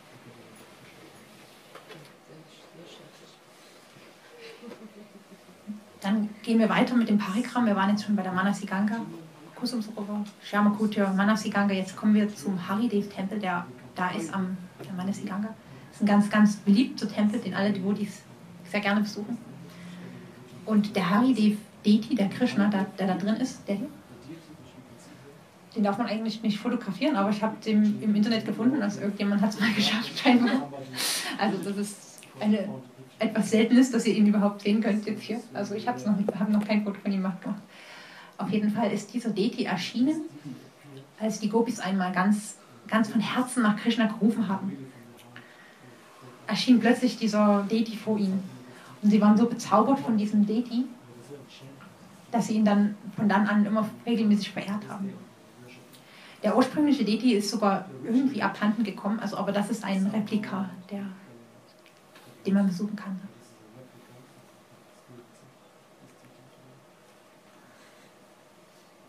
S1: Dann gehen wir weiter mit dem Parikram. Wir waren jetzt schon bei der Manasiganga, Kusum Sarovar, Shyama Kutir, Manasiganga. Jetzt kommen wir zum Haridev-Tempel, der da ist am der Manasiganga. Das ist ein ganz, ganz beliebter Tempel, den alle Devotis sehr gerne besuchen. Und der Haridev Deity, der Krishna, der, der da drin ist, der hier, den darf man eigentlich nicht fotografieren, aber ich habe den im Internet gefunden, also irgendjemand hat es mal geschafft scheinbar. Also das ist eine, etwas Seltenes, dass ihr ihn überhaupt sehen könnt jetzt hier. Also ich habe noch, hab noch kein Foto von ihm gemacht. Auf jeden Fall ist dieser Deity erschienen, als die Gopis einmal ganz, ganz von Herzen nach Krishna gerufen haben. Erschien plötzlich dieser Deity vor ihnen. Und sie waren so bezaubert von diesem Deity, dass sie ihn dann von dann an immer regelmäßig verehrt haben. Der ursprüngliche Deity ist sogar irgendwie abhanden gekommen, also, aber das ist ein Replika, der, den man besuchen kann.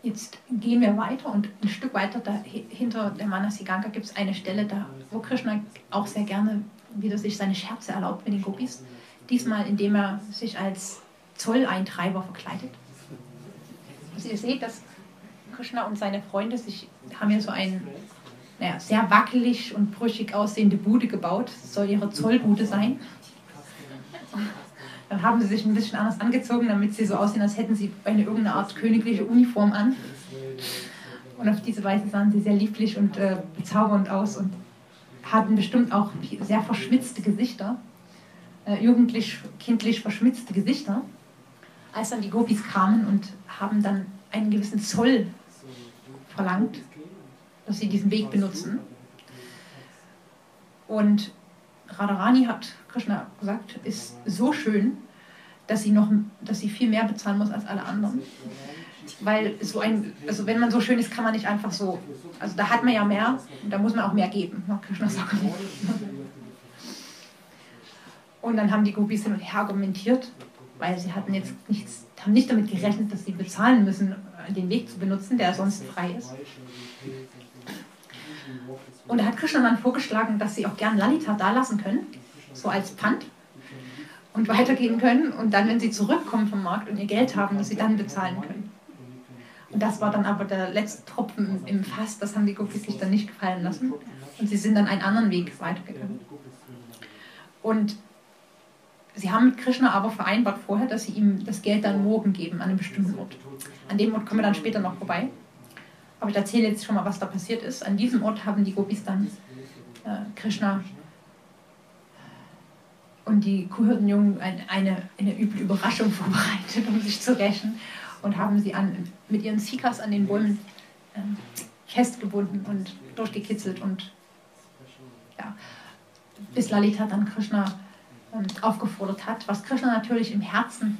S1: Jetzt gehen wir weiter und ein Stück weiter da, hinter der Manasiganka gibt es eine Stelle, da, wo Krishna auch sehr gerne wieder sich seine Scherze erlaubt mit den Gopis. Diesmal, indem er sich als Zolleintreiber verkleidet. Also ihr seht, dass Krishna und seine Freunde sich, haben ja so ein naja, sehr wackelig und brüchig aussehende Bude gebaut. Das soll ihre Zollbude sein. Dann haben sie sich ein bisschen anders angezogen, damit sie so aussehen, als hätten sie eine irgendeine Art königliche Uniform an. Und auf diese Weise sahen sie sehr lieblich und äh, bezaubernd aus und hatten bestimmt auch sehr verschmitzte Gesichter, äh, jugendlich, kindlich verschmitzte Gesichter. Als dann die Gopis kamen und haben dann einen gewissen Zoll verlangt, dass sie diesen Weg benutzen. Und Radharani, hat Krishna gesagt, ist so schön, dass sie, noch, dass sie viel mehr bezahlen muss als alle anderen. Weil so ein, also wenn man so schön ist, kann man nicht einfach so, also da hat man ja mehr und da muss man auch mehr geben. Krishna sagt. Und dann haben die Gopis hin und her argumentiert, weil sie hatten jetzt nichts, haben nicht damit gerechnet, dass sie bezahlen müssen, den Weg zu benutzen, der sonst frei ist. Und da hat Krishna dann vorgeschlagen, dass sie auch gern Lalita da lassen können, so als Pfand, und weitergehen können und dann, wenn sie zurückkommen vom Markt und ihr Geld haben, dass sie dann bezahlen können. Und das war dann aber der letzte Tropfen im Fass, das haben die Gopis sich dann nicht gefallen lassen und sie sind dann einen anderen Weg weitergegangen. Und sie haben mit Krishna aber vereinbart vorher, dass sie ihm das Geld dann morgen geben, an einem bestimmten Ort. An dem Ort kommen wir dann später noch vorbei. Aber ich erzähle jetzt schon mal, was da passiert ist. An diesem Ort haben die Gopis dann äh, Krishna und die Kuhhirtenjungen eine, eine, eine üble Überraschung vorbereitet, um sich zu rächen. Und haben sie an, mit ihren Sikas an den Bäumen äh, festgebunden und durchgekitzelt. Und ja, bis Lalita dann Krishna äh, aufgefordert hat, was Krishna natürlich im Herzen,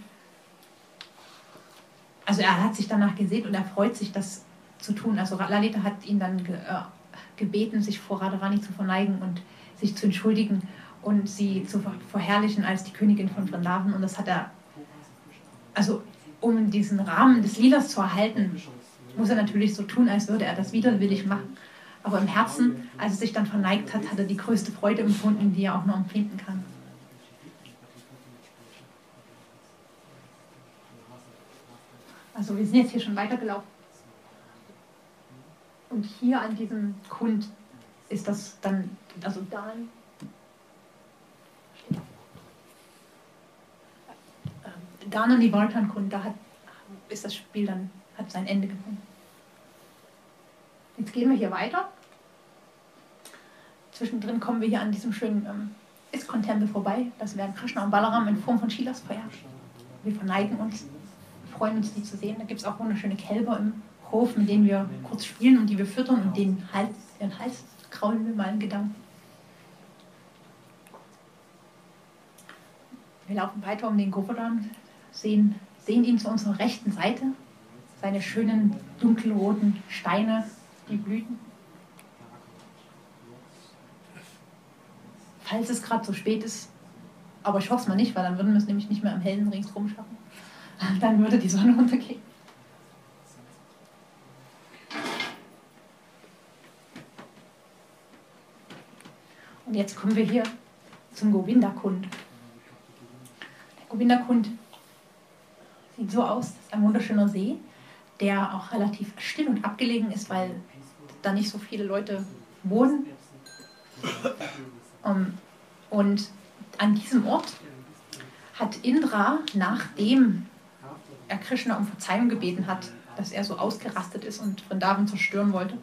S1: also er hat sich danach gesehnt und er freut sich, das zu tun. Also Lalita hat ihn dann ge, äh, gebeten, sich vor Radharani zu verneigen und sich zu entschuldigen und sie zu verherrlichen als die Königin von Vrindavan. Und das hat er, also um diesen Rahmen des Lilas zu erhalten, muss er natürlich so tun, als würde er das widerwillig machen. Aber im Herzen, als er sich dann verneigt hat, hat er die größte Freude empfunden, die er auch nur empfinden kann. Also wir sind jetzt hier schon weitergelaufen. Und hier an diesem Kund ist das dann, also Dan, Dan und die Vartan-Kund, da hat, ist das Spiel dann, hat sein Ende gefunden. Jetzt gehen wir hier weiter. Zwischendrin kommen wir hier an diesem schönen ähm, Iskon-Tempel vorbei. Das werden Krishna und Balaram in Form von Shilas verehrt. Wir verneigen uns, freuen uns, die zu sehen. Da gibt es auch wunderschöne Kälber im Hof, mit denen wir kurz spielen und die wir füttern und den Hals, ihren Hals kraulen wir mal in Gedanken. Wir laufen weiter um den Govardhan, sehen, sehen ihn zu unserer rechten Seite, seine schönen dunkelroten Steine, die Blüten. Falls es gerade so spät ist, aber ich hoffe es mal nicht, weil dann würden wir es nämlich nicht mehr am hellen ringsrum schaffen. Dann würde die Sonne untergehen. Und jetzt kommen wir hier zum Govinda-Kund. Der Govinda-Kund sieht so aus, das ist ein wunderschöner See, der auch relativ still und abgelegen ist, weil da nicht so viele Leute wohnen. Um, und an diesem Ort hat Indra, nachdem er Krishna um Verzeihung gebeten hat, dass er so ausgerastet ist und Vrindavan zerstören wollte,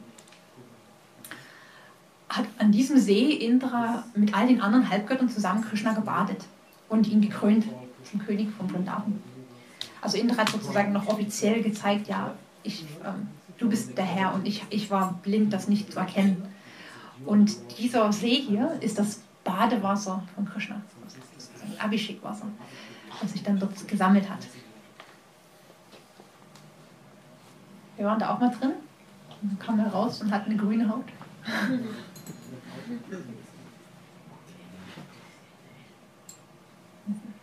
S1: hat an diesem See Indra mit all den anderen Halbgöttern zusammen Krishna gebadet und ihn gekrönt zum König von Vrindavan. Also Indra hat sozusagen noch offiziell gezeigt, ja, ich, ähm, du bist der Herr und ich, ich war blind, das nicht zu erkennen. Und dieser See hier ist das Badewasser von Krishna, das ist ein Abhishek-Wasser, das sich dann dort gesammelt hat. Wir waren da auch mal drin, und dann kamen wir raus und hatten eine grüne Haut.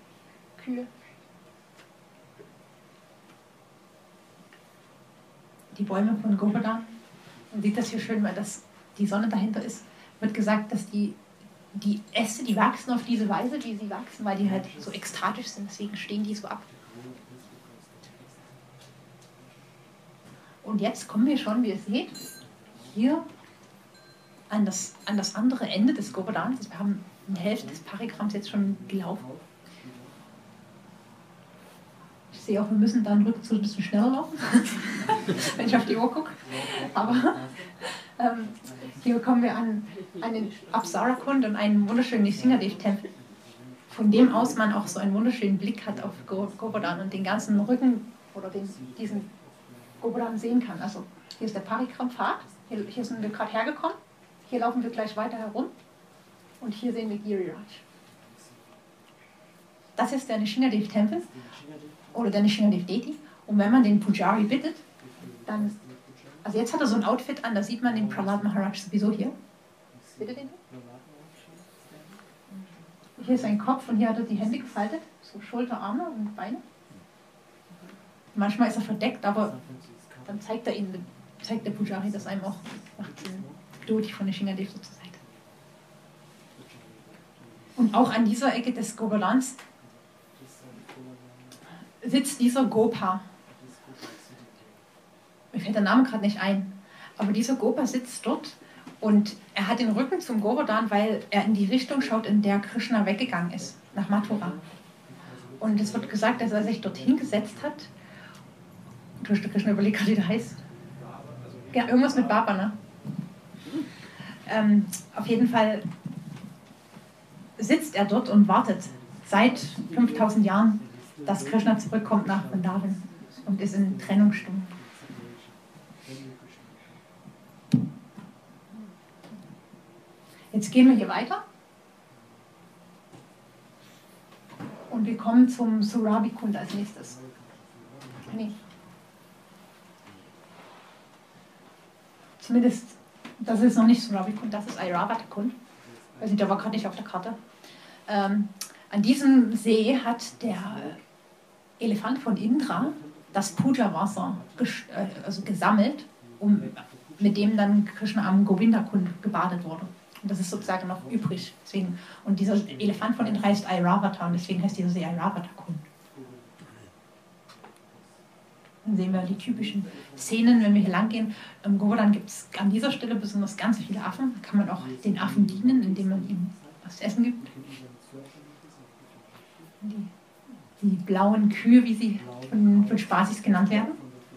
S1: Kühe. die Bäume von Govardhan. Man sieht das hier schön, weil das, die Sonne dahinter ist. Wird gesagt, dass die, die Äste, die wachsen auf diese Weise, wie sie wachsen, weil die halt so ekstatisch sind. Deswegen stehen die so ab. Und jetzt kommen wir schon, wie ihr seht, hier an das, an das andere Ende des Govardhans. Wir haben eine Hälfte des Parigramms jetzt schon gelaufen. Ich sehe auch, wir müssen dann rückzu ein bisschen schneller laufen, wenn ich auf die Uhr gucke. Aber ähm, hier kommen wir an, an den Apsara-Kund und einen wunderschönen Nrsingadev-Tempel, von dem aus man auch so einen wunderschönen Blick hat auf Govardhan und den ganzen Rücken oder den, diesen Govardhan sehen kann. Also hier ist der Parigram-Pfad, hier, hier sind wir gerade hergekommen, hier laufen wir gleich weiter herum und hier sehen wir Giriraj. Das ist der Nrsingadev-Tempel oder der Nrsingadev-Deity. Und wenn man den Pujari bittet, dann, also jetzt hat er so ein Outfit an, da sieht man den Prahlad Maharaj sowieso hier. Bitte den? Hier ist sein Kopf und hier hat er die Hände gefaltet, so Schulter, Arme und Beine. Manchmal ist er verdeckt, aber dann zeigt er ihn, zeigt der Pujari das einem auch, macht den Devotee von Nrsingadev so zur Seite. Und auch an dieser Ecke des Govardhans sitzt dieser Gopa. Mir fällt der Name gerade nicht ein, aber dieser Gopa sitzt dort und er hat den Rücken zum Govardhan, weil er in die Richtung schaut, in der Krishna weggegangen ist, nach Mathura. Und es wird gesagt, dass er sich dort hingesetzt hat. Krishna überlegt gerade, wie der heißt. Ja, irgendwas mit Baba, ne? Ähm, auf jeden Fall sitzt er dort und wartet seit fünftausend Jahren, dass Krishna zurückkommt nach Vrindavan und ist in Trennungsstimmung. Jetzt gehen wir hier weiter und wir kommen zum Surabhi-Kund als nächstes. Nee. Zumindest, das ist noch nicht Surabhi-Kund, das ist Airavata-Kund. Ich weiß nicht, der war gerade nicht auf der Karte. Ähm, an diesem See hat der Elefant von Indra das Puja-Wasser äh, also gesammelt, um, mit dem dann Krishna am Govinda-Kund gebadet wurde. Und das ist sozusagen noch übrig. Deswegen, und dieser Elefant von Indra heißt Airavata und deswegen heißt dieser See Airavata-Kund. Dann sehen wir die typischen Szenen, wenn wir hier lang gehen. Im Govardhan gibt es an dieser Stelle besonders ganz viele Affen. Da kann man auch den Affen dienen, indem man ihnen was zu essen gibt. Die, die blauen Kühe, wie sie von, von Spasis genannt werden.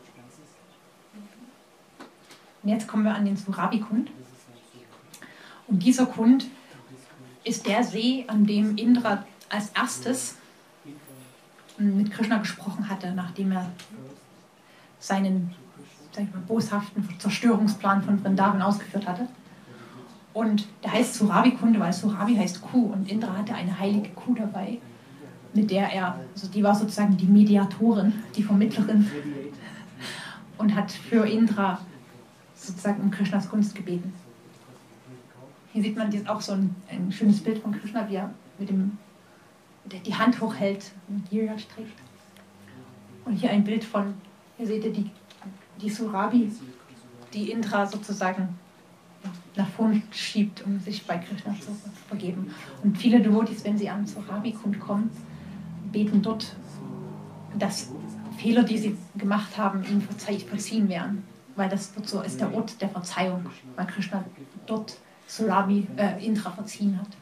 S1: Und jetzt kommen wir an den Surabhi-Kund. Und dieser Kund ist der See, an dem Indra als erstes mit Krishna gesprochen hatte, nachdem er seinen sag ich mal, boshaften Zerstörungsplan von Vrindavan ausgeführt hatte. Und der heißt Surabhi-Kunde, weil Surabhi heißt Kuh und Indra hatte eine heilige Kuh dabei, mit der er, also die war sozusagen die Mediatorin, die Vermittlerin und hat für Indra sozusagen um Krishnas Gunst gebeten. Hier sieht man auch so ein, ein schönes Bild von Krishna, wie er mit dem, der die Hand hochhält und Giriraj trägt. Und hier ein Bild von, hier seht ihr die, die Surabhi, die Indra sozusagen nach vorn schiebt, um sich bei Krishna zu vergeben. Und viele Devotees, wenn sie am Surabhi-Kund kommen, beten dort, dass Fehler, die sie gemacht haben, ihnen verziehen werden. Weil das dort so ist der Ort der Verzeihung, weil Krishna dort Surabhi, äh, Indra verziehen hat.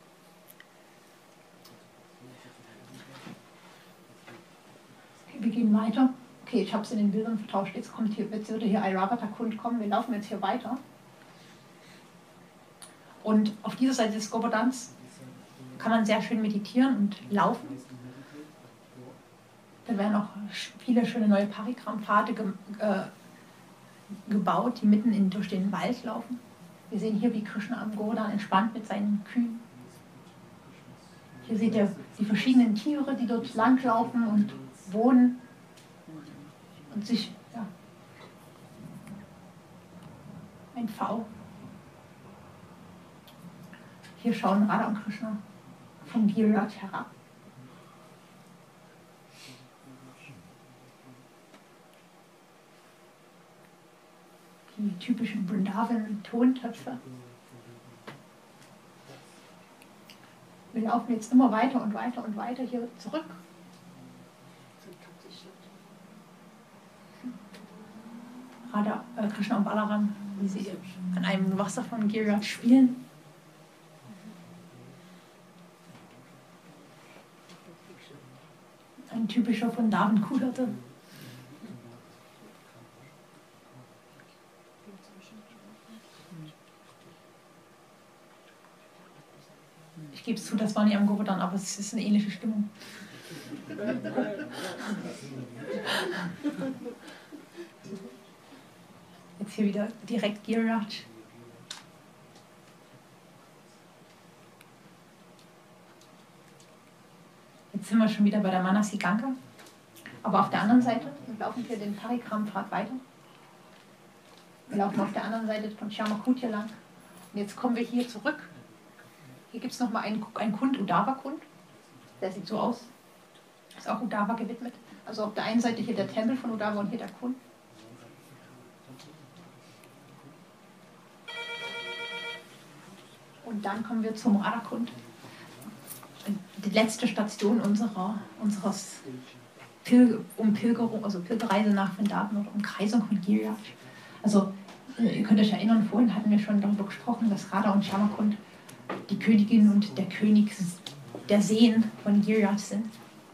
S1: Okay, wir gehen weiter. Okay, ich habe es in den Bildern vertauscht. Jetzt, kommt hier, jetzt würde hier Airavata-Kund kommen. Wir laufen jetzt hier weiter. Und auf dieser Seite des Govardhans kann man sehr schön meditieren und laufen. Da werden auch viele schöne neue Parigram-Pfade ge äh, gebaut, die mitten in, durch den Wald laufen. Wir sehen hier, wie Krishna am Govardhan entspannt mit seinen Kühen. Hier seht ihr die verschiedenen Tiere, die dort langlaufen und wohnen und sich, ja, ein V. Hier schauen Radha und Krishna vom Giriraj herab. die typischen Vrindavan-Tontöpfe. Wir laufen jetzt immer weiter und weiter und weiter hier zurück. Radha, äh, Krishna und Balaram, wie sie an einem Wasser von Giriraj spielen. Ein typischer von Vrindavan Kuhhirte. Ich gebe es zu, das war nicht am Govardhan, aber es ist eine ähnliche Stimmung. Jetzt hier wieder direkt Giriraj. Jetzt sind wir schon wieder bei der Manasi Ganga. Aber auf der anderen Seite, wir laufen hier den Parikram-Pfad weiter. Wir laufen auf der anderen Seite von Shyamakutya lang. Und jetzt kommen wir hier zurück. Hier gibt es nochmal einen, einen Kund, Uddhava-Kund. Der sieht so aus. Ist auch Uddhava gewidmet. Also auf der einen Seite hier der Tempel von Uddhava und hier der Kund. Und dann kommen wir zum Radha-Kund. Die letzte Station unserer, unseres Pilger, um Pilgerung, also Pilgerreise nach Vrindavan oder Umkreisung von Giriraj. Also ihr könnt euch erinnern, vorhin hatten wir schon darüber gesprochen, dass Radha und Shyamakund die Königin und der König der Seen von Giriraj sind.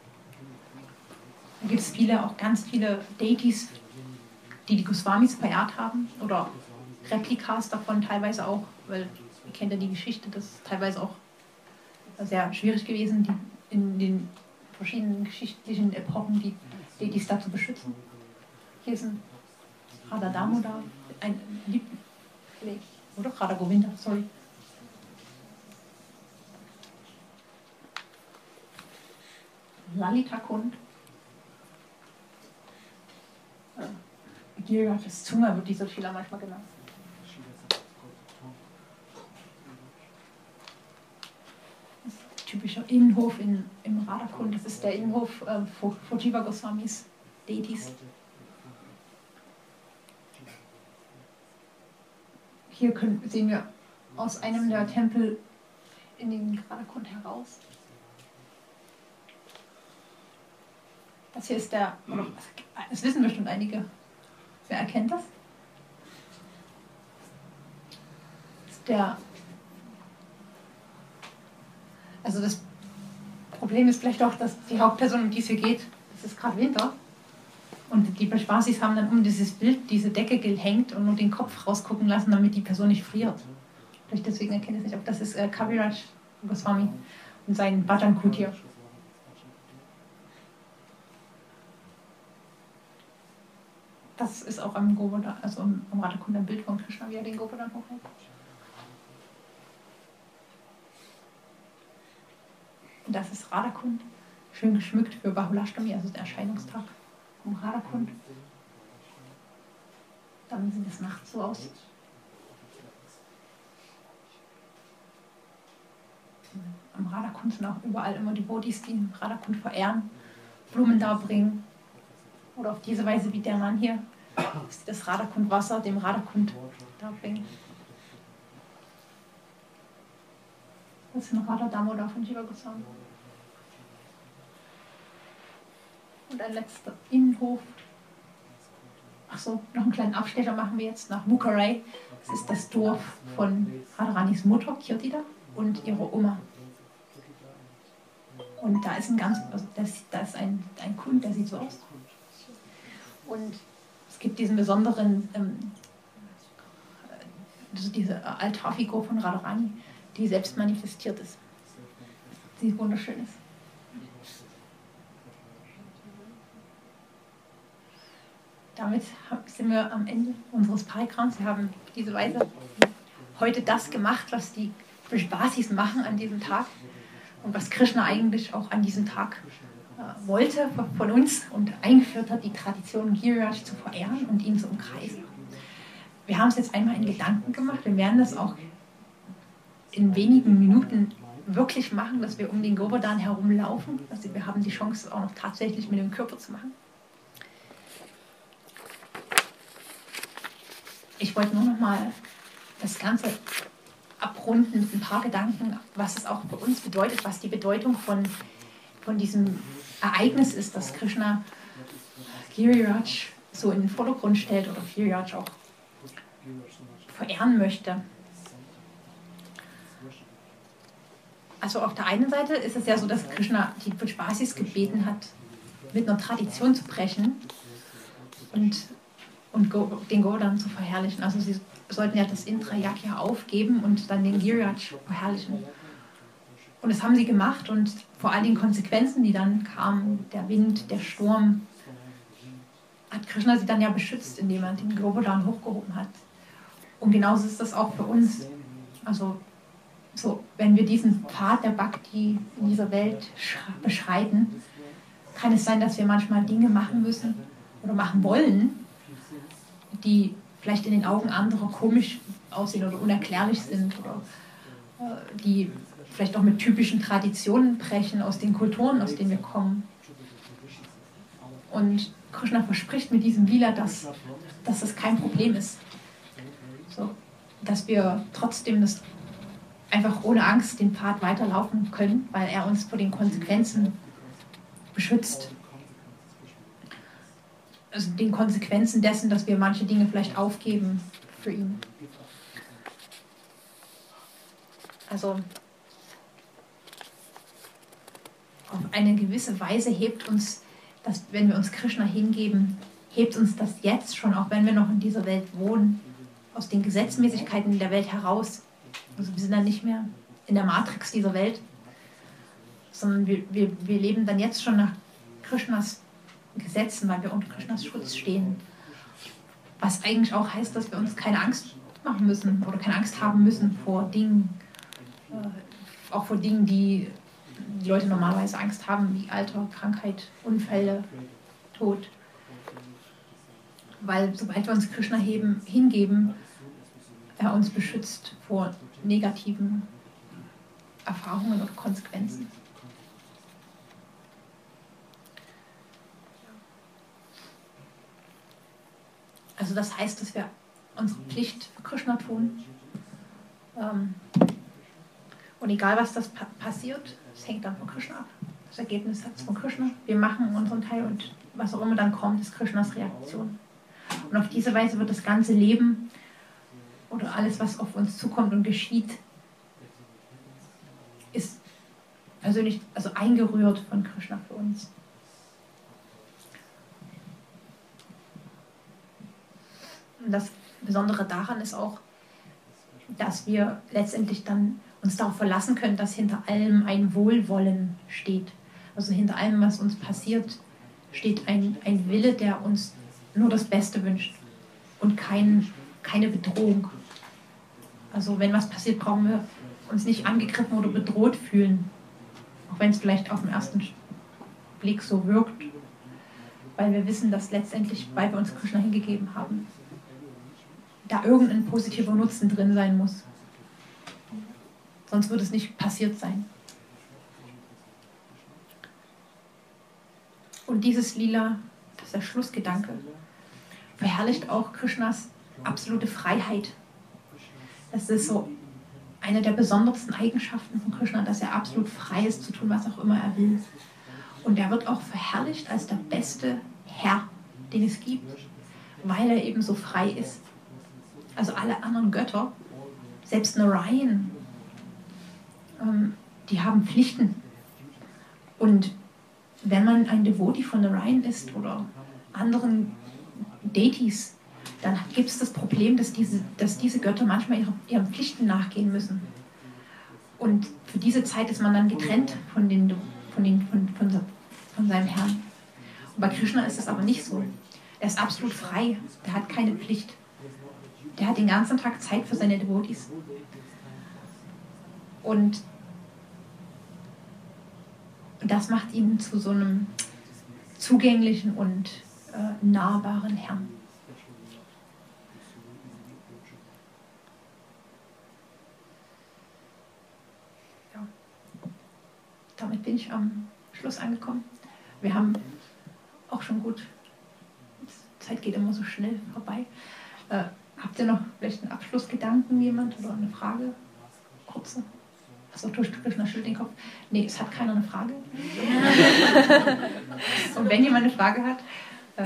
S1: Da gibt es viele, auch ganz viele Deities, die die Goswamis verehrt haben oder Replikas davon teilweise auch, weil ihr kennt ja die Geschichte, das ist teilweise auch sehr schwierig gewesen, die in den verschiedenen geschichtlichen Epochen die Deities da zu beschützen. Hier ist ein Radha Damodar, ein Lieb oder Radha Govinda, sorry. Lalita Kund. Äh, Giriraj's Zunge wird dieser Schiller manchmal genannt. Typischer Innenhof in, im Radha-Kund. Das ist der Innenhof äh, vor, vor Jiva Goswamis Deities. Hier können, sehen wir aus einem der Tempel in den Radha-Kund heraus. Das hier ist der, das wissen bestimmt einige. Wer erkennt das? Das ist der, also das Problem ist vielleicht auch, dass die Hauptperson, um die es hier geht, es ist gerade Winter. Und die Bashvasis haben dann um dieses Bild, diese Decke gehängt und nur den Kopf rausgucken lassen, damit die Person nicht friert. Vielleicht deswegen erkennt es nicht, ob das ist äh, Kaviraj Goswami und sein Bhajan Kutir. Das ist auch am Govardhan, also am, am Radha-Kund ein Bild von Krishna, wie er den Govardhan hochhält. Und das ist Radha-Kund, schön geschmückt für Bahulashtami, also der Erscheinungstag vom Radha-Kund. Dann sieht es nachts so aus. Am Radha-Kund sind auch überall immer die Bodhis, die den Radha-Kund verehren, Blumen darbringen. Oder auf diese Weise wie der Mann hier, das Radha-Kund-Wasser dem Radha-Kund darbringen. Das ist ein Radha Damodar von Jiva Goswami. Und ein letzter Innenhof. Achso, noch einen kleinen Abstecher machen wir jetzt nach Mukharai. Das ist das Dorf von Radharanis Mutter, Kirtida, und ihrer Oma. Und da ist ein ganz, also das, da ist ein, ein Kund, der sieht so aus. Und es gibt diesen besonderen, ähm, also diese Altarfigur von Radharani, die selbst manifestiert ist. Die wunderschön ist. Damit sind wir am Ende unseres Parikrams. Wir haben auf diese Weise heute das gemacht, was die Bashvasis machen an diesem Tag und was Krishna eigentlich auch an diesem Tag äh, wollte von uns und eingeführt hat, die Tradition Giriraj zu verehren und ihn zu umkreisen. Wir haben es jetzt einmal in Gedanken gemacht. Wir werden das auch in wenigen Minuten wirklich machen, dass wir um den Govardhan herumlaufen. Also wir haben die Chance, es auch noch tatsächlich mit dem Körper zu machen. ich wollte nur noch mal das Ganze abrunden mit ein paar Gedanken, was es auch für uns bedeutet, was die Bedeutung von, von diesem Ereignis ist, dass Krishna Giriraj so in den Vordergrund stellt oder Giriraj auch verehren möchte. Also auf der einen Seite ist es ja so, dass Krishna die Vrishvasis gebeten hat, mit einer Tradition zu brechen und, und Go, den Govardhan zu verherrlichen. Also sie sollten ja das Indra Yajna aufgeben und dann den Giriraj verherrlichen. Und das haben sie gemacht und vor all den Konsequenzen, die dann kamen, der Wind, der Sturm, hat Krishna sie dann ja beschützt, indem er den Govardhan hochgehoben hat. Und genauso ist das auch für uns. Also so, wenn wir diesen Pfad der Bhakti in dieser Welt beschreiten, kann es sein, dass wir manchmal Dinge machen müssen oder machen wollen, die vielleicht in den Augen anderer komisch aussehen oder unerklärlich sind oder äh, die vielleicht auch mit typischen Traditionen brechen aus den Kulturen, aus denen wir kommen. Und Krishna verspricht mit diesem Lila, dass, dass das kein Problem ist. So, dass wir trotzdem das einfach ohne Angst den Pfad weiterlaufen können, weil er uns vor den Konsequenzen beschützt. Also den Konsequenzen dessen, dass wir manche Dinge vielleicht aufgeben für ihn. Also auf eine gewisse Weise hebt uns das, wenn wir uns Krishna hingeben, hebt uns das jetzt schon, auch wenn wir noch in dieser Welt wohnen, aus den Gesetzmäßigkeiten der Welt heraus. Also wir sind dann nicht mehr in der Matrix dieser Welt, sondern wir, wir, wir leben dann jetzt schon nach Krishnas Gesetzen, weil wir unter Krishnas Schutz stehen. Was eigentlich auch heißt, dass wir uns keine Angst machen müssen oder keine Angst haben müssen vor Dingen, äh, auch vor Dingen, die die Leute normalerweise Angst haben, wie Alter, Krankheit, Unfälle, Tod. Weil sobald wir uns Krishna heben, hingeben, er uns beschützt vor negativen Erfahrungen oder Konsequenzen. Also das heißt, dass wir unsere Pflicht für Krishna tun. Ähm, und egal, was das pa passiert, es hängt dann von Krishna ab. Das Ergebnis hat es von Krishna. Wir machen unseren Teil und was auch immer dann kommt, ist Krishnas Reaktion. Und auf diese Weise wird das ganze Leben oder alles, was auf uns zukommt und geschieht, ist persönlich, also eingerührt von Krishna für uns. Und das Besondere daran ist auch, dass wir letztendlich dann uns darauf verlassen können, dass hinter allem ein Wohlwollen steht. Also hinter allem, was uns passiert, steht ein, ein Wille, der uns nur das Beste wünscht und kein, keine Bedrohung. Also wenn was passiert, brauchen wir uns nicht angegriffen oder bedroht fühlen, auch wenn es vielleicht auf den ersten Blick so wirkt, weil wir wissen, dass letztendlich, weil wir uns Krishna hingegeben haben, da irgendein positiver Nutzen drin sein muss. Sonst würde es nicht passiert sein. Und dieses Lila, das ist der Schlussgedanke, verherrlicht auch Krishnas absolute Freiheit. Das ist so eine der besondersten Eigenschaften von Krishna, dass er absolut frei ist, zu tun, was auch immer er will. Und er wird auch verherrlicht als der beste Herr, den es gibt, weil er eben so frei ist. Also alle anderen Götter, selbst Narayan, ähm, die haben Pflichten. Und wenn man ein Devotee von Narayan ist oder anderen Deities, dann gibt es das Problem, dass diese, dass diese Götter manchmal ihre, ihren Pflichten nachgehen müssen. Und für diese Zeit ist man dann getrennt von, den, von, den, von, von, von seinem Herrn. Und bei Krishna ist das aber nicht so. Er ist absolut frei, der hat keine Pflicht. Der hat den ganzen Tag Zeit für seine Devotees. Und das macht ihn zu so einem zugänglichen und äh, nahbaren Herrn. Ja. Damit bin ich am Schluss angekommen. Wir haben auch schon gut, die Zeit geht immer so schnell vorbei. Äh, Habt ihr noch vielleicht einen Abschlussgedanken, jemand, oder eine Frage? Kurze? Achso, Krishna schüttelt den Kopf. Nee, es hat keiner eine Frage. Und wenn jemand eine Frage hat, äh,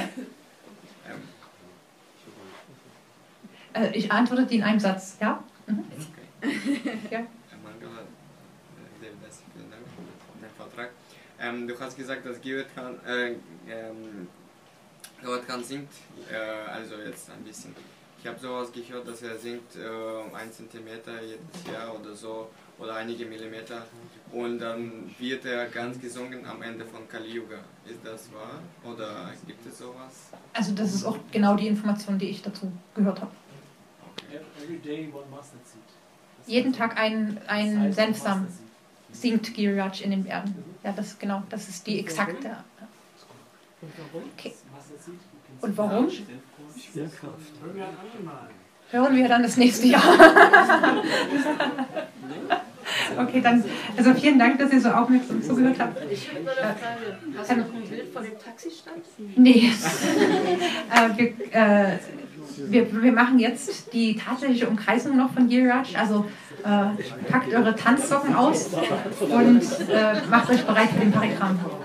S1: äh, ich antworte die in einem Satz, ja? Mhm.
S4: Okay.
S1: Ja.
S4: Mangala, David, vielen Dank für den Vortrag. Ähm, du hast gesagt, dass Gerd Khan, äh, ähm, Gerd Khan singt, äh, also jetzt ein bisschen. Ich habe sowas gehört, dass er singt äh, ein Zentimeter jedes Jahr oder so, oder einige Millimeter, und dann wird er ganz gesungen am Ende von Kali Yuga. Ist das wahr oder gibt es sowas?
S1: Also das ist auch genau die Information, die ich dazu gehört habe.
S2: Every day one mustard seed. Das
S1: Jeden
S2: heißt,
S1: Tag ein,
S2: das
S1: ein
S2: heißt
S1: Senfsamen
S2: Mustard Seed.
S1: singt Giriraj in den Bergen. Ja, das genau, das ist die exakte.
S2: Und warum?
S1: Okay.
S2: Mustard Seed, you can
S1: Und
S2: see
S1: warum?
S2: large and
S5: Schwerkraft.
S2: Hören wir ein andermal.
S1: Hören wir dann das nächste Jahr. Okay, dann, also vielen Dank, dass ihr so aufmerksam zugehört habt.
S3: Ich habe noch eine Frage. Hast du noch ein Bild von dem Taxistand?
S1: Nee. äh, wir, äh, wir, wir machen jetzt die tatsächliche Umkreisung noch von Giriraj. Also äh, packt eure Tanzsocken aus und äh, macht euch bereit für den Parikram.